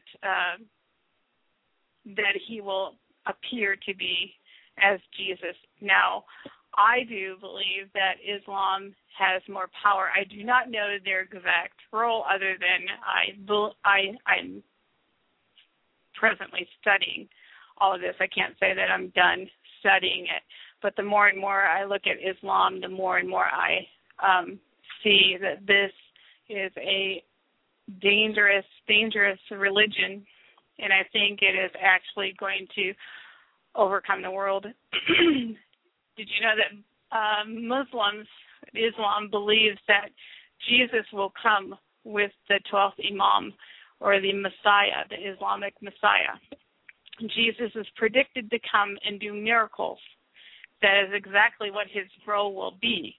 that he will appear to be as Jesus. Now, I do believe that Islam has more power. I do not know their exact role, other than I'm presently studying all of this. I can't say that I'm done studying it, but the more and more I look at Islam, the more and more I see that this is a dangerous religion, and I think it is actually going to overcome the world. Did you know that Islam believes that Jesus will come with the 12th Imam, or the Messiah, the Islamic Messiah? Jesus is predicted to come and do miracles. That is exactly what his role will be.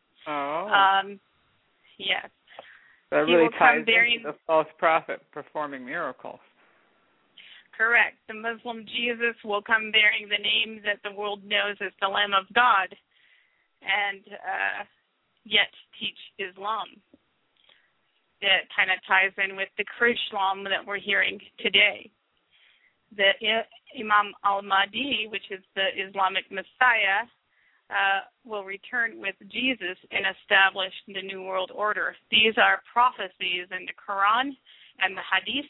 Yes. That really ties into the false prophet performing miracles. Correct. The Muslim Jesus will come bearing the name that the world knows as the Lamb of God, and yet teach Islam. That kind of ties in with the Chrislam that we're hearing today. The Imam al-Mahdi, which is the Islamic Messiah, will return with Jesus and establish the New World Order. These are prophecies in the Quran and the Hadith.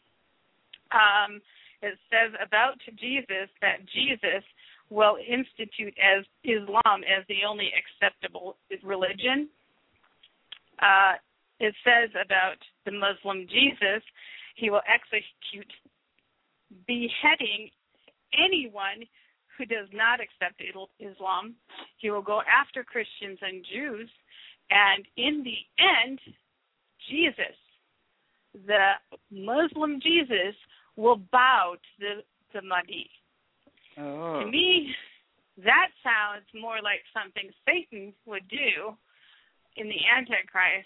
It says about Jesus that Jesus will institute as Islam as the only acceptable religion. It says about the Muslim Jesus, he will execute, beheading anyone who does not accept Islam. He will go after Christians and Jews, and in the end, Jesus, the Muslim Jesus, will bow to the Mahdi. Oh. To me, that sounds more like something Satan would do in the Antichrist.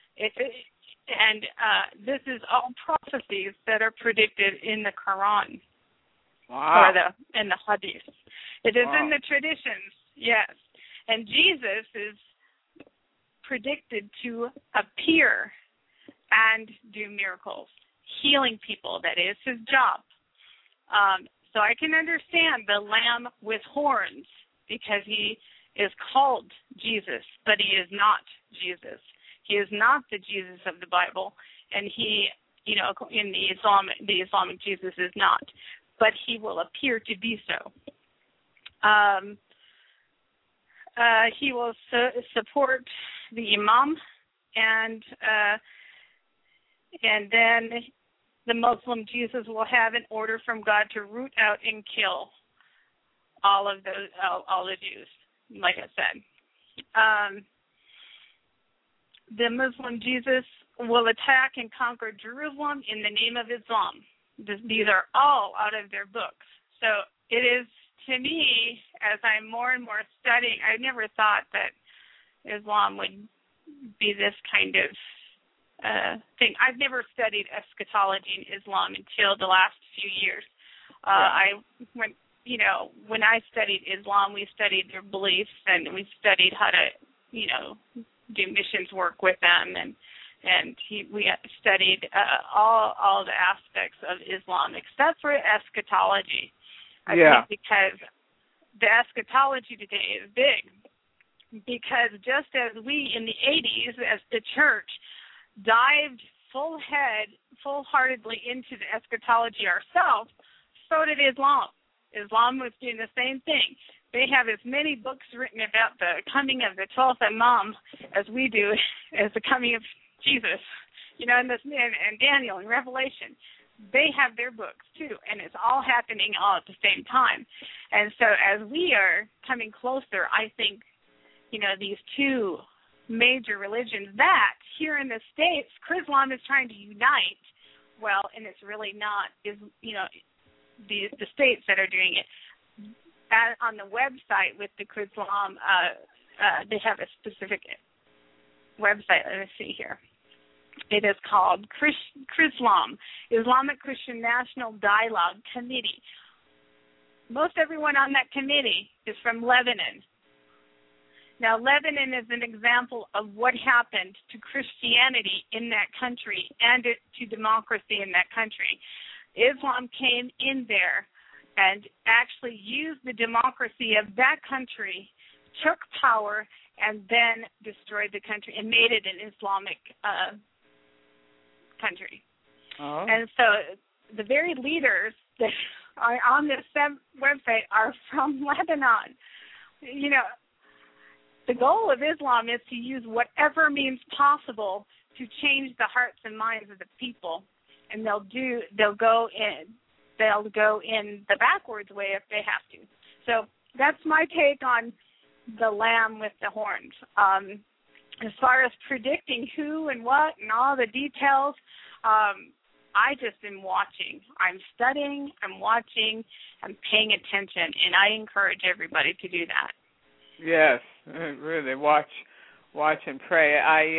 This is all prophecies that are predicted in the Quran. Wow. Or in the Hadith. It is Wow. in the traditions, yes. And Jesus is predicted to appear and do miracles, healing people. That is his job. So I can understand the lamb with horns because he is called Jesus, but he is not Jesus. He is not the Jesus of the Bible, and he, in the Islamic Jesus is not. But he will appear to be so. He will support the Imam, and then the Muslim Jesus will have an order from God to root out and kill all the Jews, like I said. The Muslim Jesus will attack and conquer Jerusalem in the name of Islam. These are all out of their books. So it is, to me, as I'm more and more studying, I never thought that Islam would be this kind of thing. I've never studied eschatology in Islam until the last few years. When I studied Islam, we studied their beliefs and we studied how to, do missions work with them, and we studied all the aspects of Islam except for eschatology. I think because the eschatology today is big. Because just as we in the 80s, as the church, dived full-heartedly into the eschatology ourselves, so did Islam. Islam was doing the same thing. They have as many books written about the coming of the 12th Imam as we do as the coming of Jesus, and Daniel and Revelation. They have their books too, and it's all happening all at the same time. And so as we are coming closer, I think, these two major religions that here in the States, Islam is trying to unite. Well, and it's really not, the states that are doing it. On the website with the Islam, they have a specific website. Let me see here. It is called Islam, Islamic Christian National Dialogue Committee. Most everyone on that committee is from Lebanon. Now, Lebanon is an example of what happened to Christianity in that country and to democracy in that country. Islam came in there and actually used the democracy of that country, took power, and then destroyed the country and made it an Islamic country. Oh. And so the very leaders that are on this website are from Lebanon. The goal of Islam is to use whatever means possible to change the hearts and minds of the people, and they'll go in the backwards way if they have to. So that's my take on the lamb with the horns. As far as predicting who and what and all the details, I just am watching. I'm studying, I'm watching, I'm paying attention, and I encourage everybody to do that. Yes, really, watch and pray.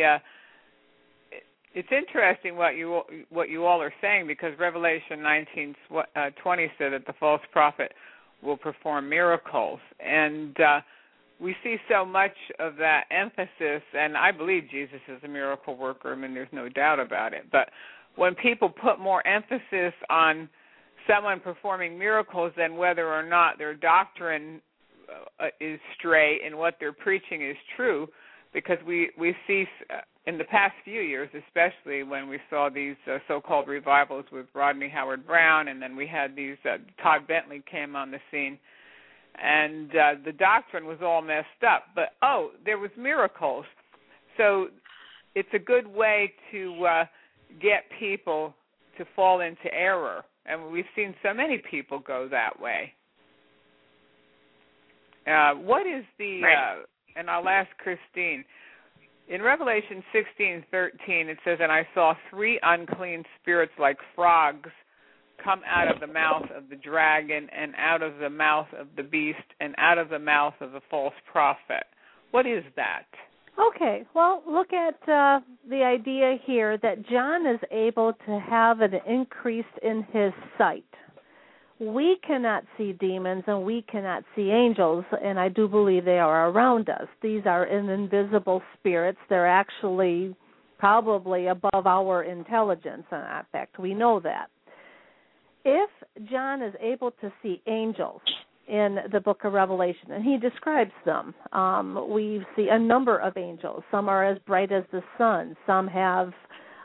It's interesting what you all are saying, because Revelation 19:20 said that the false prophet will perform miracles, and we see so much of that emphasis. And I believe Jesus is a miracle worker. I mean, there's no doubt about it. But when people put more emphasis on someone performing miracles than whether or not their doctrine is straight and what they're preaching is true, because we see in the past few years, especially when we saw these so-called revivals with Rodney Howard-Browne, and then we had these, Todd Bentley came on the scene, and the doctrine was all messed up. But, there was miracles. So it's a good way to get people to fall into error. And we've seen so many people go that way. What is the, and I'll ask Christine, in Revelation 16:13 it says, "And I saw 3 unclean spirits like frogs come out of the mouth of the dragon and out of the mouth of the beast and out of the mouth of the false prophet." What is that? Okay, well, look at the idea here that John is able to have an increase in his sight. We cannot see demons and we cannot see angels, and I do believe they are around us. These are invisible spirits. They're actually probably above our intelligence. In fact, we know that. If John is able to see angels in the book of Revelation, and he describes them, we see a number of angels. Some are as bright as the sun. Some have,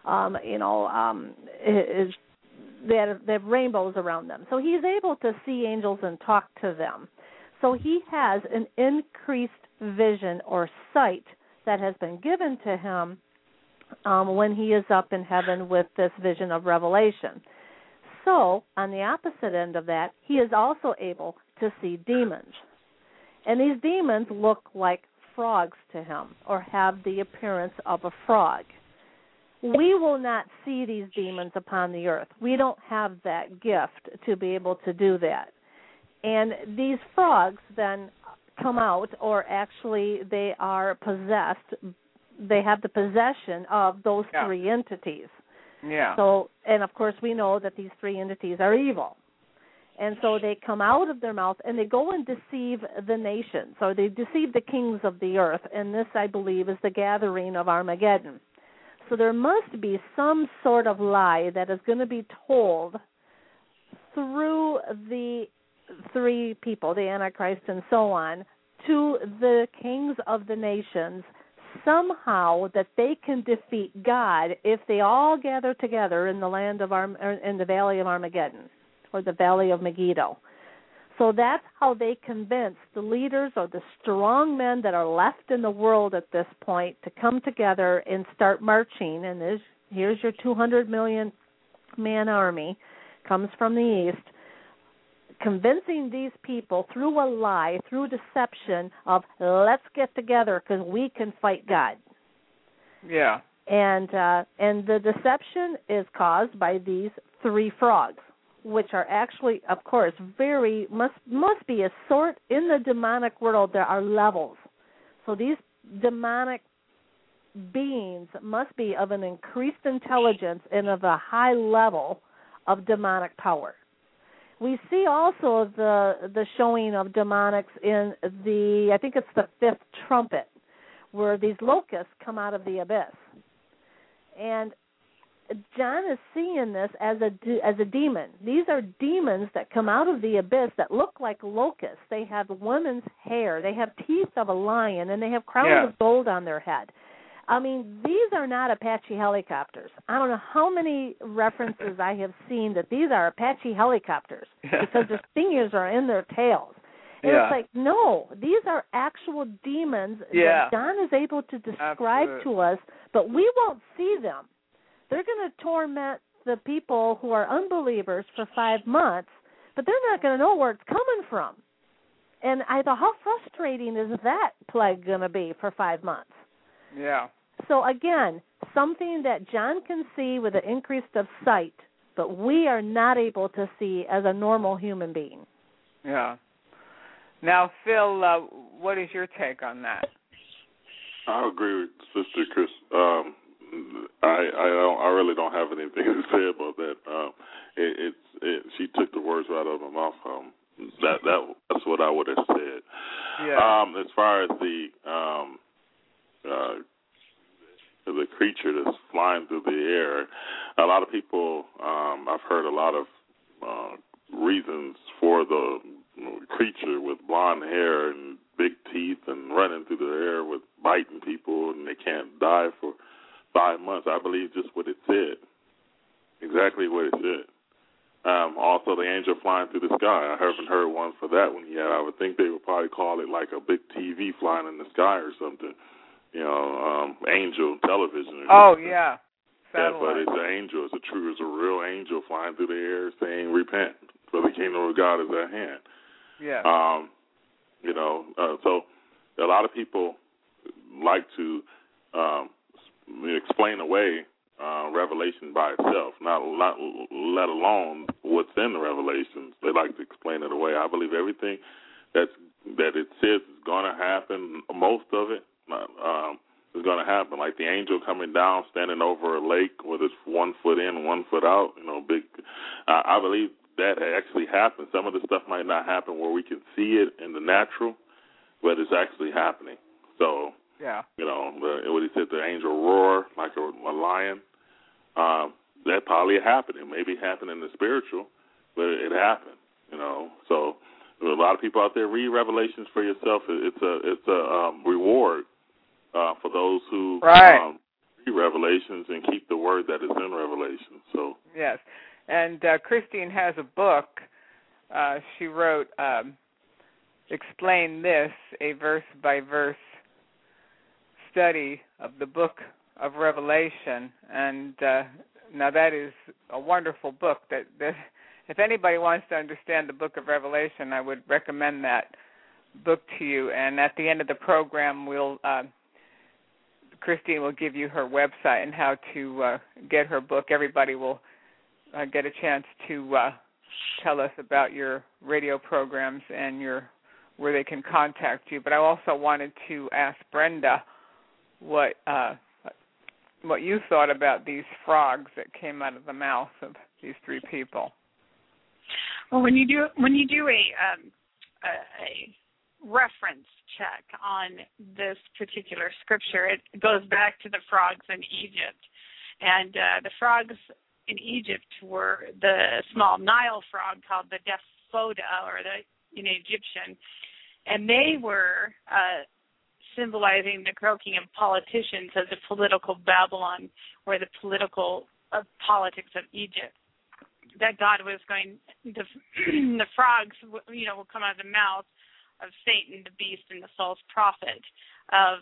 they have rainbows around them. So he's able to see angels and talk to them. So he has an increased vision or sight that has been given to him when he is up in heaven with this vision of Revelation. So on the opposite end of that, he is also able to see demons. And these demons look like frogs to him or have the appearance of a frog. We will not see these demons upon the earth. We don't have that gift to be able to do that. And these frogs then come out, or actually they are possessed. They have the possession of those 3 entities. Yeah. So, and of course we know that these 3 entities are evil. And so they come out of their mouth and they go and deceive the nations, or they deceive the kings of the earth. And this, I believe, is the gathering of Armageddon. So there must be some sort of lie that is going to be told through the 3 people, the Antichrist and so on, to the kings of the nations, somehow that they can defeat God if they all gather together in the land of in the Valley of Armageddon, or the Valley of Megiddo. So that's how they convince the leaders or the strong men that are left in the world at this point to come together and start marching. And here's your 200 million man army, comes from the east, convincing these people through a lie, through deception of, let's get together because we can fight God. Yeah. And the deception is caused by these 3 frogs, which are actually, of course, must be a sort. In the demonic world, there are levels. So these demonic beings must be of an increased intelligence and of a high level of demonic power. We see also the showing of demonics in I think it's the 5th trumpet, where these locusts come out of the abyss. And John is seeing this as a demon. These are demons that come out of the abyss that look like locusts. They have women's hair. They have teeth of a lion, and they have crowns of gold on their head. I mean, these are not Apache helicopters. I don't know how many references I have seen that these are Apache helicopters because their stingers are in their tails. And it's like, no, these are actual demons that John is able to describe to us, but we won't see them. They're going to torment the people who are unbelievers for 5 months, but they're not going to know where it's coming from. And I thought, how frustrating is that plague going to be for 5 months? Yeah. So again, something that John can see with an increase of sight, but we are not able to see as a normal human being. Yeah. Now, Phil, what is your take on that? I agree with Sister Chris. I really don't have anything to say about that. She took the words right out of my mouth. That's what I would have said. Yeah. As far as the creature that's flying through the air, a lot of people, I've heard a lot of reasons for the creature with blonde hair and big teeth and running through the air with biting people, and they can't die for 5 months. I believe just what it said, exactly what it said. Also, the angel flying through the sky. I haven't heard one for that one yet. I would think they would probably call it like a big TV flying in the sky or something. Angel television. Oh, yeah. Yeah, but it's an angel. It's a real angel flying through the air saying, "Repent, for the kingdom of God is at hand." Yeah. So a lot of people like to explain away Revelation by itself, not let alone what's in the Revelations. They like to explain it away. I believe everything that it says is going to happen, most of it is going to happen. Like the angel coming down, standing over a lake with his 1 foot in, 1 foot out. Big. I believe that actually happens. Some of the stuff might not happen where we can see it in the natural, but it's actually happening. So, yeah. What he said, the angel roar like a lion. That probably happened. It maybe happened in the spiritual, but it happened. So a lot of people out there, read Revelations for yourself. It's a reward for those who read Revelations and keep the word that is in Revelation. So yes, and Christine has a book. She wrote, "Explain This," a verse-by-verse study of the book of Revelation, and now that is a wonderful book. That if anybody wants to understand the book of Revelation, I would recommend that book to you. And at the end of the program, Christine will give you her website and how to get her book. Everybody will get a chance to tell us about your radio programs and where they can contact you. But I also wanted to ask Brenda what you thought about these frogs that came out of the mouth of these three people. Well, when you do a reference check on this particular scripture, it goes back to the frogs in Egypt, and the frogs in Egypt were the small Nile frog called the Desphoda, or the Egyptian, and they were symbolizing the croaking of politicians as the political Babylon, or the political politics of Egypt. That God was the frogs, will come out of the mouth of Satan, the beast, and the false prophet, of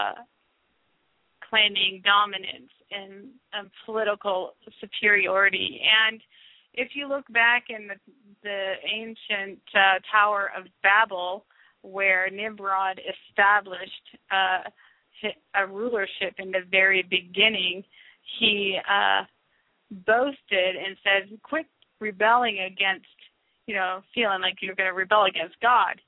claiming dominance and political superiority. And if you look back in the ancient Tower of Babel, where Nimrod established a rulership in the very beginning, he boasted and said, quit rebelling against, feeling like you're going to rebel against God.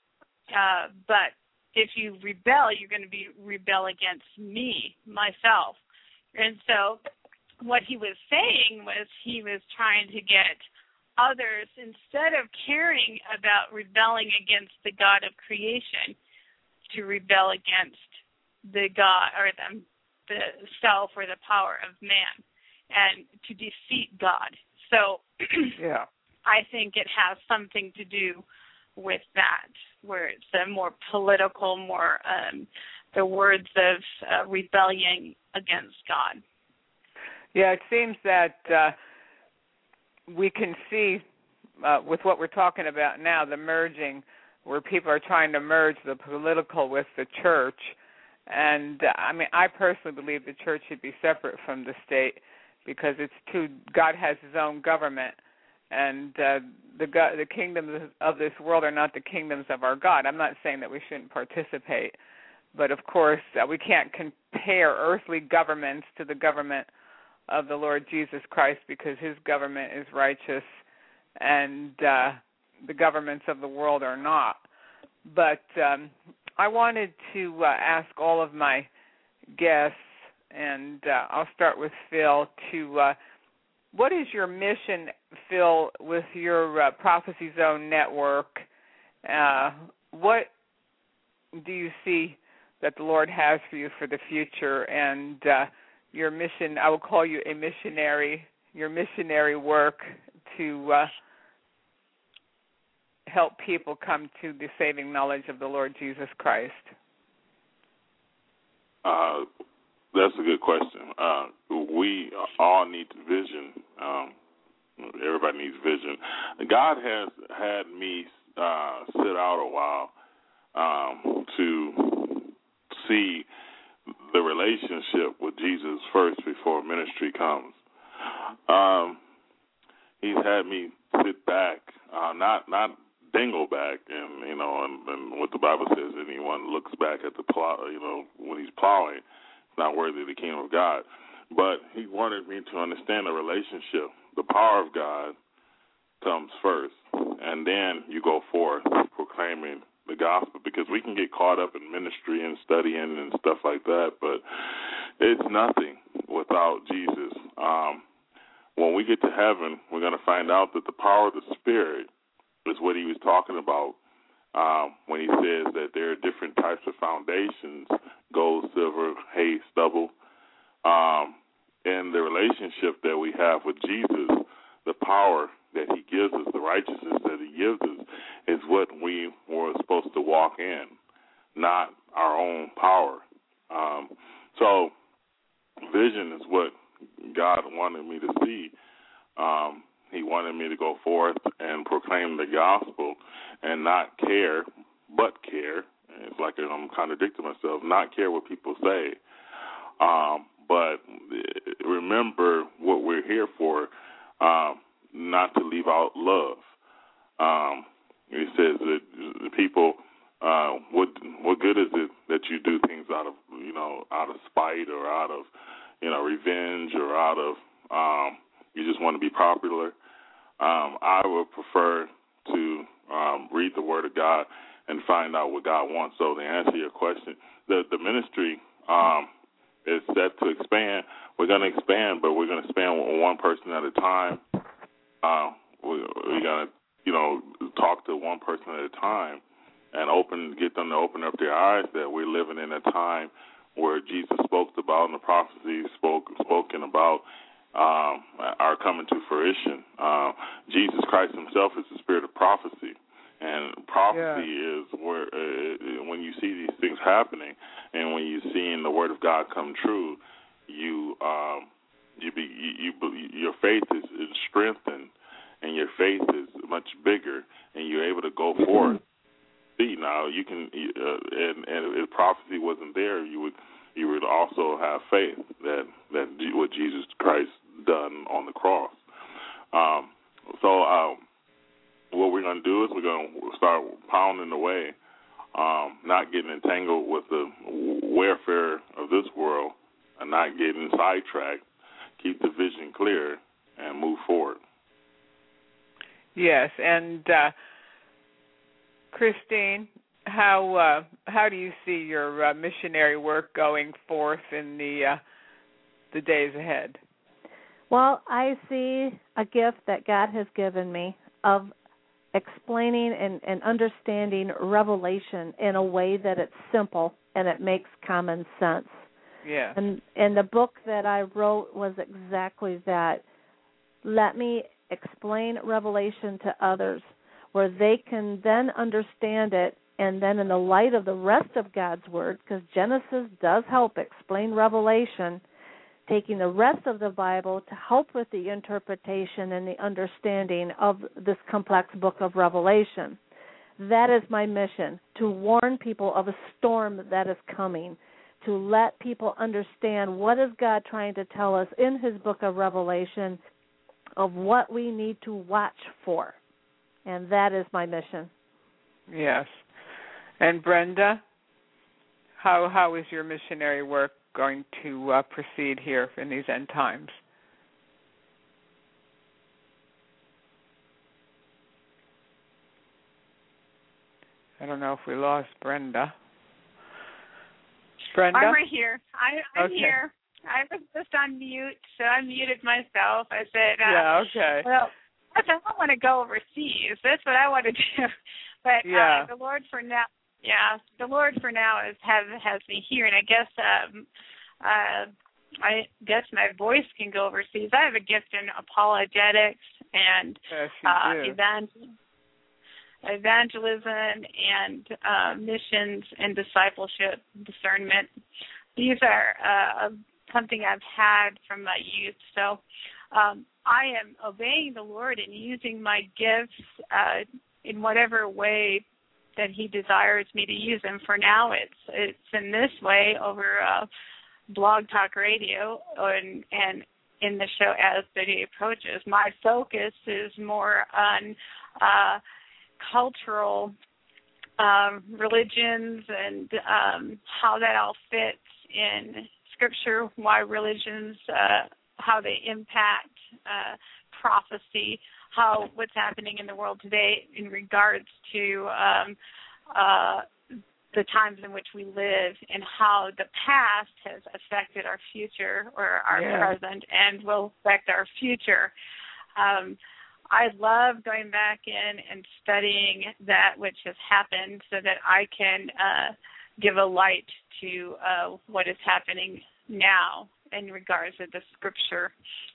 But if you rebel, you're going to rebel against me, myself. And so what he was saying was he was trying to get others, instead of caring about rebelling against the God of creation, to rebel against the God, or the self, or the power of man, and to defeat God. So yeah, I think it has something to do with that, where it's a more political, more the words of rebellion against God. Yeah, it seems that we can see with what we're talking about now, the merging, where people are trying to merge the political with the church. And I personally believe the church should be separate from the state, because God has his own government, and the kingdoms of this world are not the kingdoms of our God. I'm not saying that we shouldn't participate, but of course we can't compare earthly governments to the government of the Lord Jesus Christ, because his government is righteous and the governments of the world are not. But I wanted to ask all of my guests, and I'll start with Phil, what is your mission, Phil, with your Prophecy Zone network? What do you see that the Lord has for you for the future, and your mission? I will call you a missionary, your missionary work to help people come to the saving knowledge of the Lord Jesus Christ? That's a good question. We all need vision. Everybody needs vision. God has had me sit out a while to see the relationship with Jesus first before ministry comes. He's had me sit back, not dingle back, and what the Bible says, anyone looks back at the plow, when he's plowing, not worthy of the kingdom of God. But he wanted me to understand the relationship. The power of God comes first, and then you go forth proclaiming the gospel, because we can get caught up in ministry and studying and stuff like that, but it's nothing without Jesus. When we get to heaven, we're going to find out that the power of the Spirit is what he was talking about when he says that there are different types of foundations, gold, silver, hay, stubble. In the relationship that we have with Jesus, the power that he gives us, the righteousness that he gives us, is what we were supposed to walk in, not our own power. So vision is what God wanted me to see. He wanted me to go forth and proclaim the gospel and not care, but care. It's like I'm contradicting myself, not care what people say. But remember what we're here for, not to leave out love. He says that the people, what good is it that you do things out of spite or out of, revenge or out of, you just want to be popular? I would prefer to read the Word of God and find out what God wants. So to answer your question, the ministry is set to expand. We're going to expand, but we're going to expand one person at a time. We're going to, talk to one person at a time and get them to open up their eyes that we're living in a time where Jesus spoke about and the prophecies spoken about are coming to fruition. Jesus Christ himself is the spirit of prophecy. And prophecy is where when you see these things happening, and when you're seeing the word of God come true, your faith is strengthened, and your faith is much bigger, and you're able to go forth. See, now you can, and if prophecy wasn't there, you would also have faith that what Jesus Christ done on the cross. What we're going to do is we're going to start pounding away, not getting entangled with the warfare of this world and not getting sidetracked, keep the vision clear, and move forward. Yes, and Christine, how do you see your missionary work going forth in the days ahead? Well, I see a gift that God has given me of explaining and understanding Revelation in a way that it's simple and it makes common sense. Yeah. And the book that I wrote was exactly that. Let me explain Revelation to others where they can then understand it, and then in the light of the rest of God's Word, because Genesis does help explain Revelation, taking the rest of the Bible to help with the interpretation and the understanding of this complex book of Revelation. That is my mission, to warn people of a storm that is coming, to let people understand what is God trying to tell us in his book of Revelation of what we need to watch for. And that is my mission. Yes. And Brenda, how is your missionary work going to proceed here in these end times? I don't know if we lost Brenda. Brenda? I'm right here. I'm okay. here. I was just on mute, so I muted myself. I said, yeah, okay. Well, I don't want to go overseas. That's what I want to do. But the Lord for now, the Lord for now has me here, and I guess my voice can go overseas. I have a gift in apologetics and evangelism and missions and discipleship, discernment. These are something I've had from my youth. So I am obeying the Lord and using my gifts in whatever way that He desires me to use them. For now, it's in this way over Blog Talk Radio and in the show As the Day Approaches. My focus is more on cultural religions and how that all fits in Scripture, why religions, how they impact prophecy, what's happening in the world today in regards to the times in which we live and how the past has affected our future or our present and will affect our future. I love going back in and studying that which has happened so that I can give a light to what is happening now in regards to the Scripture.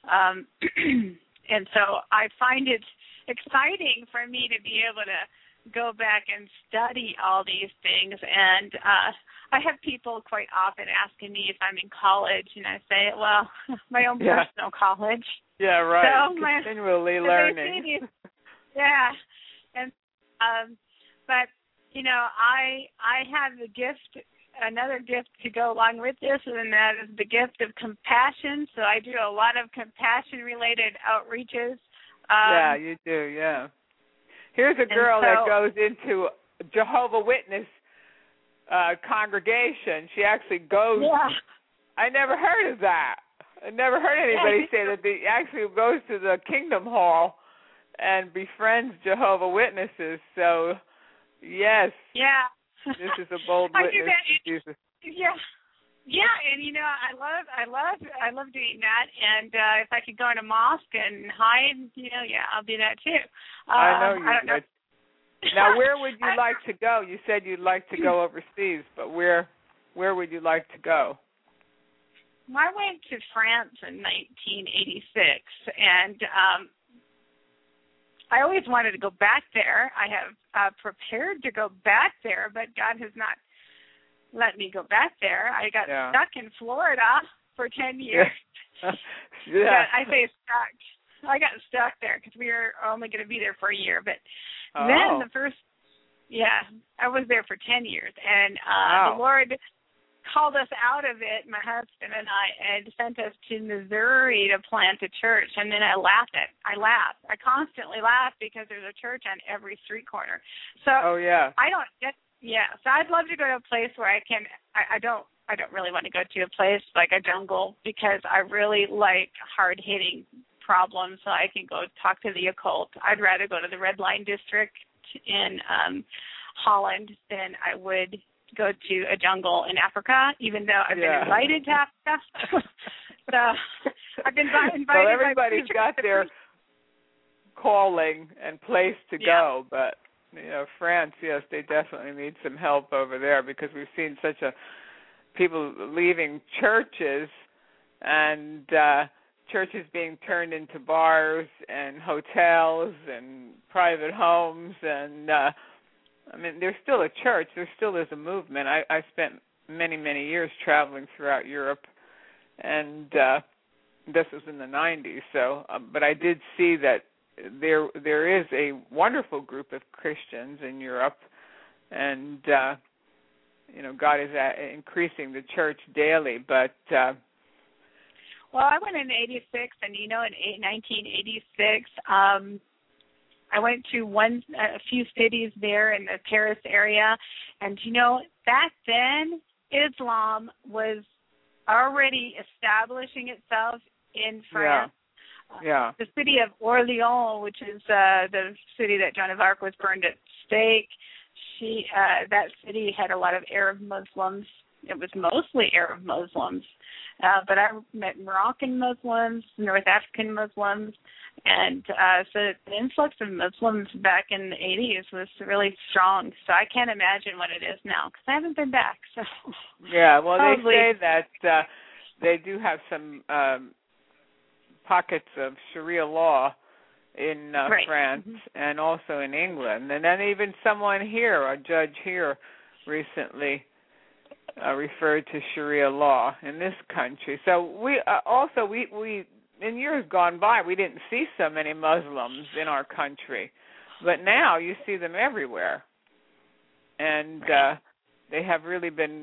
And so I find it exciting for me to be able to go back and study all these things. And I have people quite often asking me if I'm in college, and I say, well, my own personal college. Yeah, right. So continually learning. Yeah. And but you know, I have the gift, another gift to go along with this, and that is the gift of compassion. So I do a lot of compassion-related outreaches. Yeah, you do, yeah. Here's a girl that goes into Jehovah's Witness congregation. She actually goes. Yeah. I never heard of that. I never heard anybody say that they actually goes to the Kingdom Hall and befriends Jehovah's Witnesses. So, yes. Yeah. This is a bold witness to Jesus. Yeah. Yeah, and you know, I love doing that. And if I could go in a mosque and hide, you know, I'll do that too. I know you would. Now, where would you like to go? You said you'd like to go overseas, but where would you like to go? I went to France in 1986, and I always wanted to go back there. I have prepared to go back there, but God has not let me go back there. I got stuck in Florida for 10 years. Yeah. I say stuck. I got stuck there because we were only going to be there for a year. But then I was there for 10 years. And the Lord called us out of it, my husband and I, and sent us to Missouri to plant a church. And then I laughed. I constantly laugh because there's a church on every street corner. So so I'd love to go to a place where I can. I don't really want to go to a place like a jungle because I really like hard-hitting problems. So I can go talk to the occult. I'd rather go to the Red Line District in Holland than I would go to a jungle in Africa, even though I've been invited to Africa. So I've been invited. Well, everybody's got their calling and place to go, but you know, France, yes, they definitely need some help over there because we've seen people leaving churches and churches being turned into bars and hotels and private homes. And, I mean, there's still a church. There still is a movement. I spent many, many years traveling throughout Europe, and this was in the 90s. So, but I did see that there is a wonderful group of Christians in Europe, and you know, God is increasing the church daily. But well, I went in '86, and you know, in 1986, I went to a few cities there in the Paris area, and you know, back then Islam was already establishing itself in France. Yeah. The city of Orléans, which is the city that Joan of Arc was burned at stake, that city had a lot of Arab Muslims. It was mostly Arab Muslims, but I met Moroccan Muslims, North African Muslims, and so the influx of Muslims back in the 80s was really strong. So I can't imagine what it is now because I haven't been back. So yeah, well, they say that they do have some pockets of Sharia law in right. France and also in England. And then even someone here, a judge here, recently referred to Sharia law in this country. So we in years gone by, we didn't see so many Muslims in our country. But now you see them everywhere. And they have really been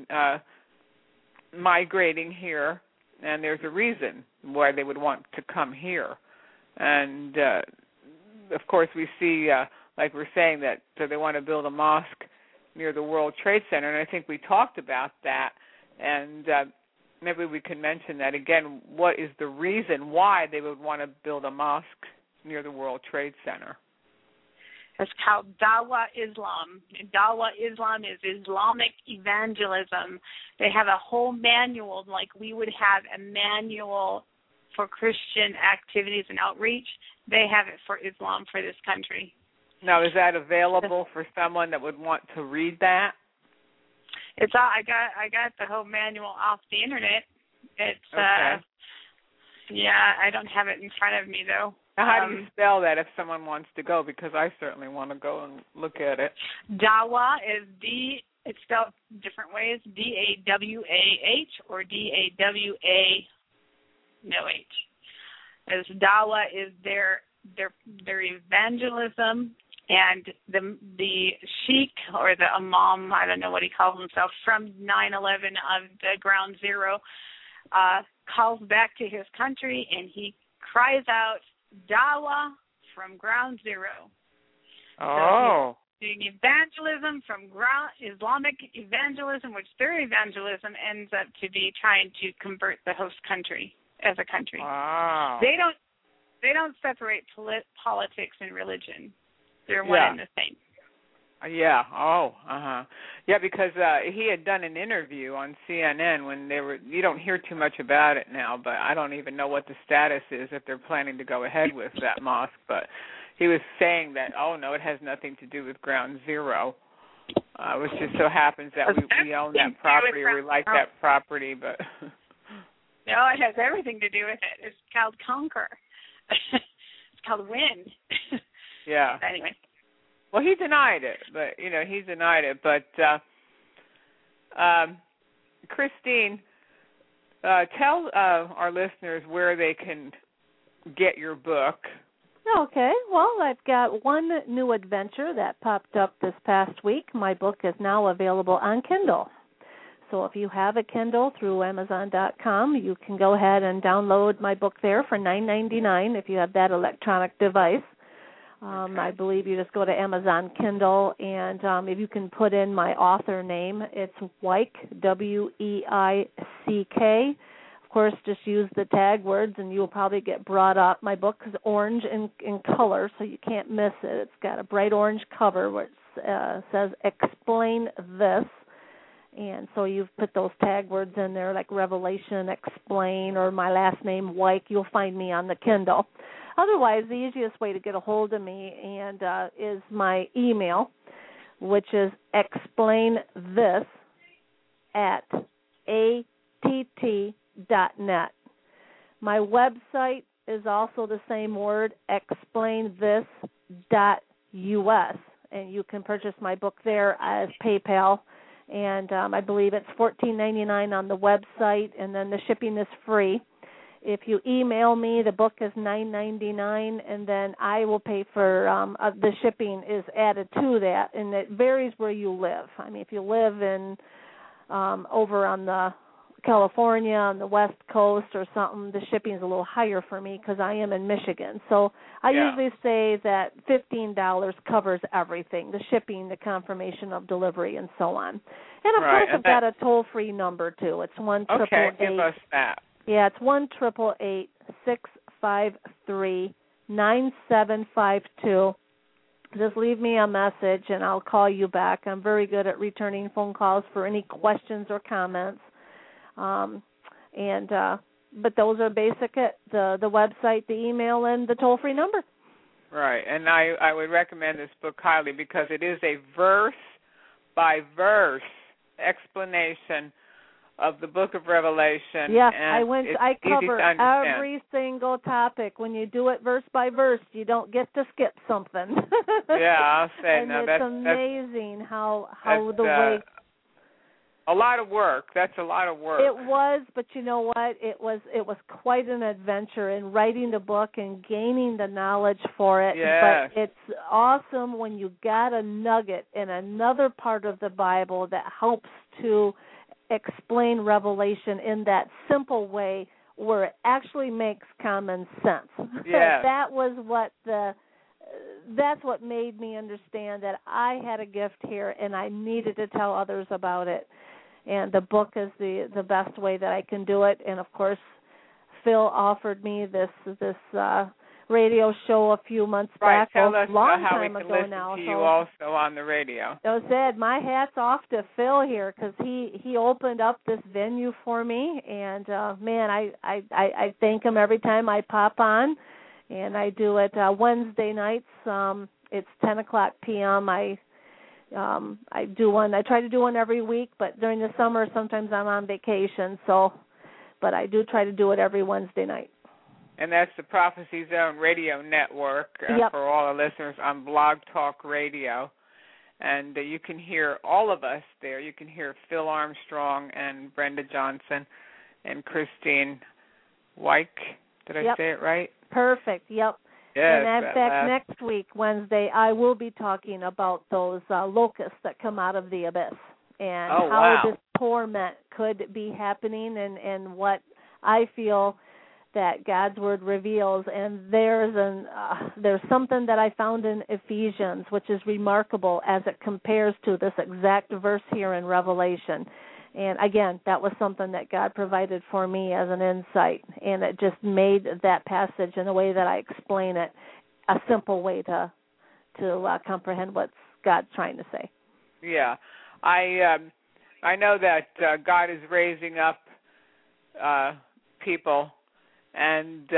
migrating here, and there's a reason why they would want to come here. And, of course, we see, like we're saying, that so they want to build a mosque near the World Trade Center, and I think we talked about that. And maybe we can mention that again. What is the reason why they would want to build a mosque near the World Trade Center? It's called Dawah Islam. Dawah Islam is Islamic evangelism. They have a whole manual, like we would have a manual for Christian activities and outreach. They have it for Islam for this country. Now, is that available for someone that would want to read that? It's all, I got the whole manual off the internet. It's okay. Yeah, I don't have it in front of me though. Now, how do you spell that if someone wants to go? Because I certainly want to go and look at it. Dawah is it's spelled different ways, D-A-W-A-H or D-A-W-A, no H. As Dawah is their evangelism, and the sheikh or the imam, I don't know what he calls himself, from 9/11 of the Ground Zero, calls back to his country and he cries out, Dawah from Ground Zero. Oh. So doing evangelism from Islamic evangelism, which their evangelism ends up to be trying to convert the host country as a country. Wow. They don't separate politics and religion. They're one and the same. Yeah. Oh. Yeah, because he had done an interview on CNN when they were. You don't hear too much about it now, but I don't even know what the status is if they're planning to go ahead with that mosque. But he was saying that, oh no, it has nothing to do with Ground Zero. Which just so happens that we own that property or we like that property, but. No, it has everything to do with it. It's called Conquer. It's called Win. Yeah. Anyway. Well, he denied it, but he denied it. But Christine, tell our listeners where they can get your book. Okay. Well, I've got one new adventure that popped up this past week. My book is now available on Kindle. So if you have a Kindle through Amazon.com, you can go ahead and download my book there for $9.99 if you have that electronic device. I believe you just go to Amazon Kindle, and if you can put in my author name, it's Weick, W-E-I-C-K. Of course, just use the tag words, and you'll probably get brought up. My book is orange in color, so you can't miss it. It's got a bright orange cover where it says, Explain This. And so you've put those tag words in there like Revelation, Explain, or my last name, Weick. You'll find me on the Kindle. Otherwise, the easiest way to get a hold of me is my email, which is explainthis@att.net. My website is also the same word, explainthis.us, and you can purchase my book there as PayPal. And I believe it's $14.99 on the website, and then the shipping is free. If you email me, the book is $9.99, and then I will pay for the shipping is added to that, and it varies where you live. I mean, if you live in over on the California on the West Coast or something, the shipping is a little higher for me because I am in Michigan. So I usually say that $15 covers everything, the shipping, the confirmation of delivery, and so on. And, of course, I've got a toll-free number, too. It's 1-888. Okay, give us that. Yeah, it's 1-888-653-9752. Just leave me a message, and I'll call you back. I'm very good at returning phone calls for any questions or comments. But those are basic, the website, the email, and the toll-free number. Right, and I would recommend this book highly because it is a verse-by-verse explanation of the Book of Revelation. Yeah, and I cover understand. every single topic. When you do it verse by verse, you don't get to skip something. Yeah, I'll say and no. It's amazing how that's, the way. A lot of work. That's a lot of work. It was, but you know what? It was quite an adventure in writing the book and gaining the knowledge for it. Yes. But it's awesome when you got a nugget in another part of the Bible that helps to explain Revelation in that simple way where it actually makes common sense. Yes. That's what made me understand that I had a gift here and I needed to tell others about it. And the book is the best way that I can do it. And, of course, Phil offered me this radio show a few months back, Tell us long how time we can ago listen now. to you also on the radio. So said, my hat's off to Phil here because he opened up this venue for me. And, man, I thank him every time I pop on. And I do it Wednesday nights. It's 10 o'clock p.m. I try to do one every week, but during the summer sometimes I'm on vacation, but I do try to do it every Wednesday night. And that's the Prophecy Zone Radio Network Yep. for all the listeners on Blog Talk Radio. And you can hear all of us there. You can hear Phil Armstrong and Brenda Johnson and Christine Wyke. Did I say it right? Perfect, yep. Yes, and in fact, next week, Wednesday, I will be talking about those locusts that come out of the abyss and how this torment could be happening and what I feel that God's Word reveals. And there's something that I found in Ephesians, which is remarkable as it compares to this exact verse here in Revelation. And, again, that was something that God provided for me as an insight, and it just made that passage in the way that I explain it a simple way to comprehend what God's trying to say. Yeah. I know that God is raising up people, and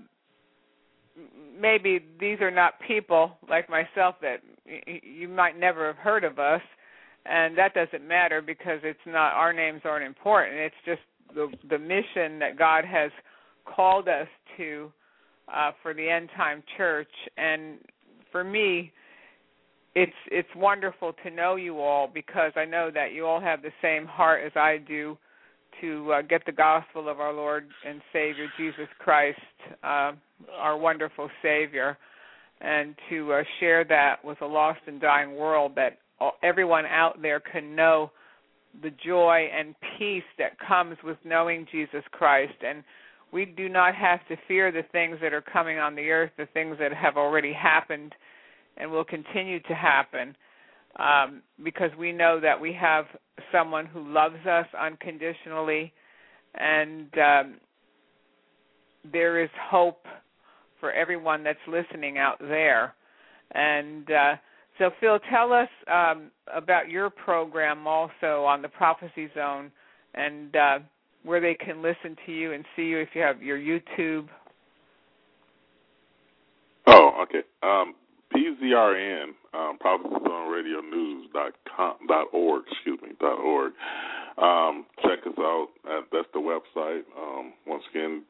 maybe these are not people like myself that you might never have heard of us. And that doesn't matter because it's not, our names aren't important. It's just the mission that God has called us to for the end time church. And for me, it's wonderful to know you all because I know that you all have the same heart as I do to get the gospel of our Lord and Savior Jesus Christ, our wonderful Savior, and to share that with a lost and dying world, that everyone out there can know the joy and peace that comes with knowing Jesus Christ. And we do not have to fear the things that are coming on the earth, the things that have already happened and will continue to happen, because we know that we have someone who loves us unconditionally, and there is hope for everyone that's listening out there. And so, Phil, tell us about your program also on the Prophecy Zone and where they can listen to you and see you if you have your YouTube. Oh, okay. PZRN, ProphecyZoneRadioNews.org. Check us out. That's the website. Once again,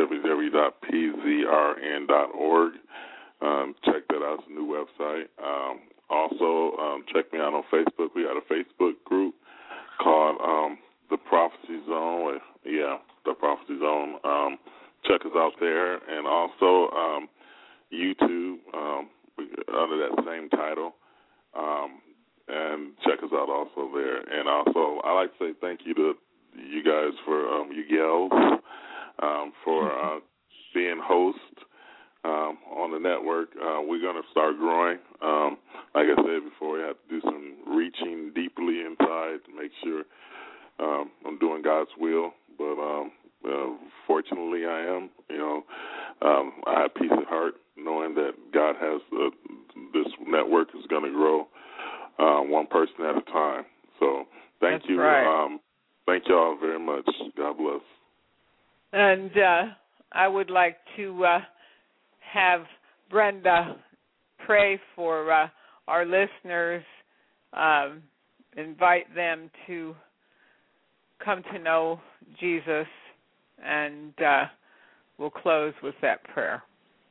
www.pzrn.org. Check that out. It's a new website. Also, check me out on Facebook. We got a Facebook group called The Prophecy Zone. The Prophecy Zone. Check us out there. And also YouTube under that same title. And check us out also there. And also, I like to say thank you to you guys for you gals for being host on the network. We're going to start growing. Like I said before, we have to do some reaching deeply inside to make sure I'm doing God's will. But fortunately, I am. I have peace of heart knowing that God has this network is going to grow one person at a time. So thank you. Right. Thank you all very much. God bless. And I would like to have Brenda pray for our listeners, invite them to come to know Jesus, and we'll close with that prayer.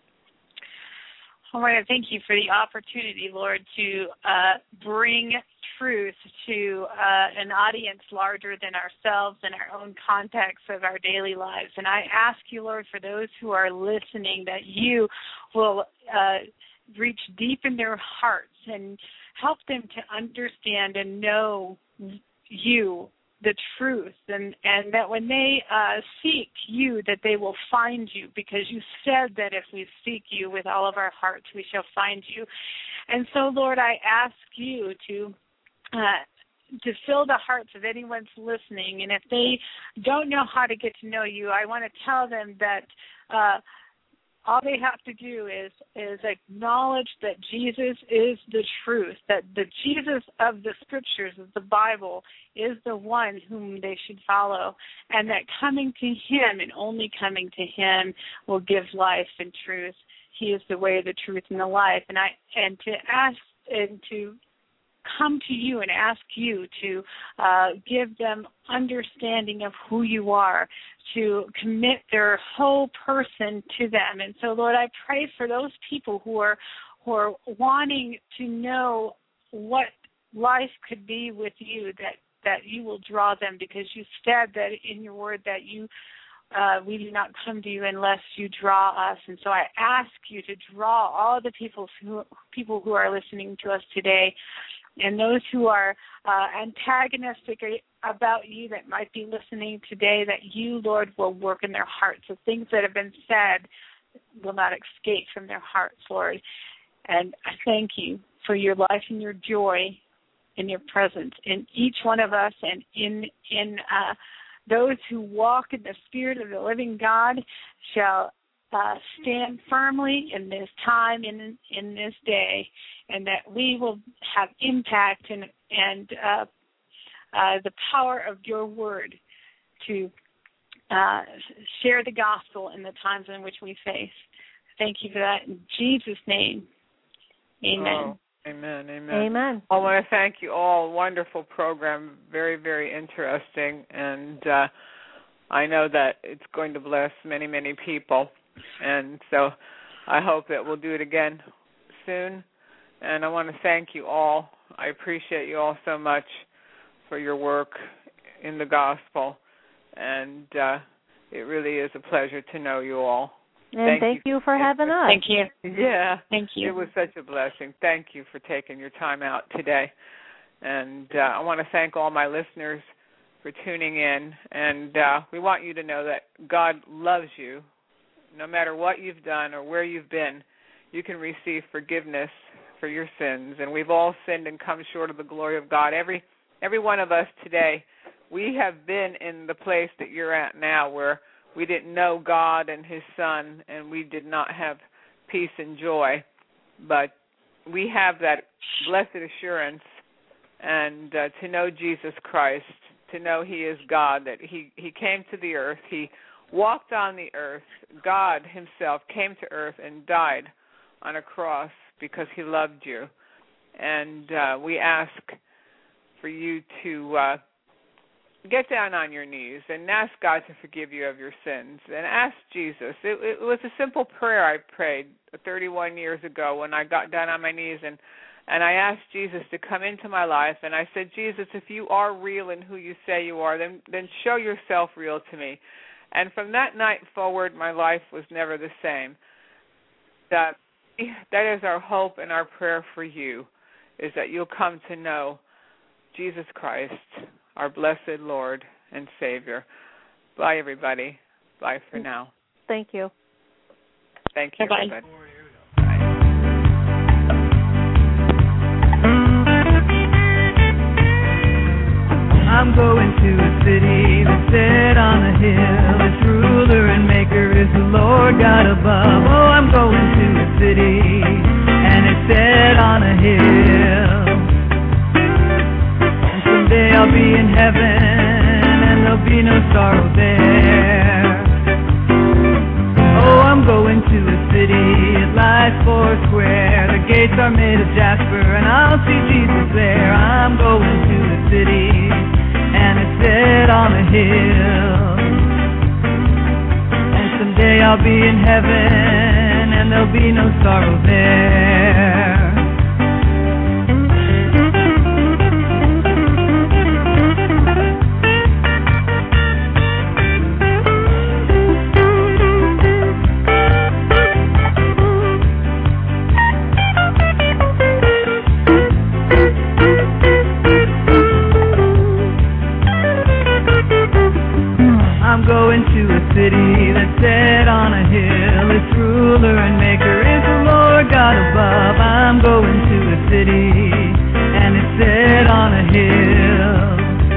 I want to thank you for the opportunity, Lord, to bring truth to an audience larger than ourselves and our own context of our daily lives. And I ask you, Lord, for those who are listening, that you will reach deep in their hearts and help them to understand and know you, the truth, and that when they seek you, that they will find you, because you said that if we seek you with all of our hearts, we shall find you. And so, Lord, I ask you to fill the hearts of anyone listening, and if they don't know how to get to know you, I want to tell them that all they have to do is acknowledge that Jesus is the truth, that the Jesus of the Scriptures, of the Bible, is the one whom they should follow, and that coming to him and only coming to him will give life and truth. He is the way, the truth, and the life. And to come to you and ask you to give them understanding of who you are, to commit their whole person to them. And so, Lord, I pray for those people who are wanting to know what life could be with you, that you will draw them, because you said that in your word that we do not come to you unless you draw us. And so I ask you to draw all the people who are listening to us today, and those who are antagonistic about you that might be listening today, that you, Lord, will work in their hearts. The things that have been said will not escape from their hearts, Lord. And I thank you for your life and your joy and your presence in each one of us, and in those who walk in the Spirit of the living God shall stand firmly in this time, in this day, and that we will have impact and the power of your word to share the gospel in the times in which we face. Thank you for that. In Jesus' name, amen. Oh, amen, amen. Amen. I want to thank you all. Wonderful program, very, very interesting, and I know that it's going to bless many, many people. And so I hope that we'll do it again soon. And I want to thank you all. I appreciate you all so much for your work in the gospel. And it really is a pleasure to know you all. And thank you for having us. Thank you. Yeah. Thank you. It was such a blessing. Thank you for taking your time out today. And I want to thank all my listeners for tuning in. And we want you to know that God loves you. No matter what you've done or where you've been, you can receive forgiveness for your sins. And we've all sinned and come short of the glory of God. Every one of us today, we have been in the place that you're at now, where we didn't know God and his Son, and we did not have peace and joy. But we have that blessed assurance, and to know Jesus Christ, to know he is God, that he came to the earth, he walked on the earth. God himself came to earth and died on a cross because he loved you. And we ask for you to get down on your knees and ask God to forgive you of your sins, and ask Jesus. It was a simple prayer I prayed 31 years ago when I got down on my knees, and I asked Jesus to come into my life, and I said, Jesus, if you are real and who you say you are, then show yourself real to me. And from that night forward, my life was never the same. That is our hope and our prayer for you, is that you'll come to know Jesus Christ, our blessed Lord and Savior. Bye, everybody. Bye for now. Thank you. Thank you, Bye-bye. everybody. I'm going to a city that's set on a hill. Its ruler and maker is the Lord God above. Oh, I'm going to a city, and it's set on a hill. And someday I'll be in heaven, and there'll be no sorrow there. Oh, I'm going to a city, it lies four square. The gates are made of jasper, and I'll see Jesus there. I'm going to a city, and it's set set on a hill. And someday I'll be in heaven, and there'll be no sorrow there. I'm going to a city that's set on a hill. Its ruler and maker is the Lord God above. I'm going to a city, and it's set on a hill.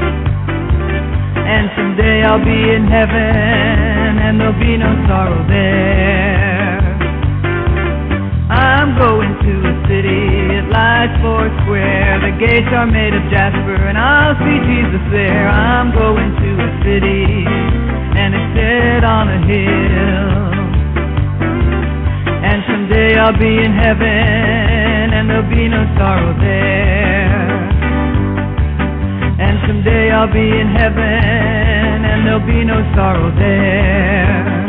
And someday I'll be in heaven, and there'll be no sorrow there. I'm going to a city, it lies four square. The gates are made of jasper, and I'll see Jesus there. I'm going to a city, and it's set on a hill. And someday I'll be in heaven, and there'll be no sorrow there. And someday I'll be in heaven, and there'll be no sorrow there.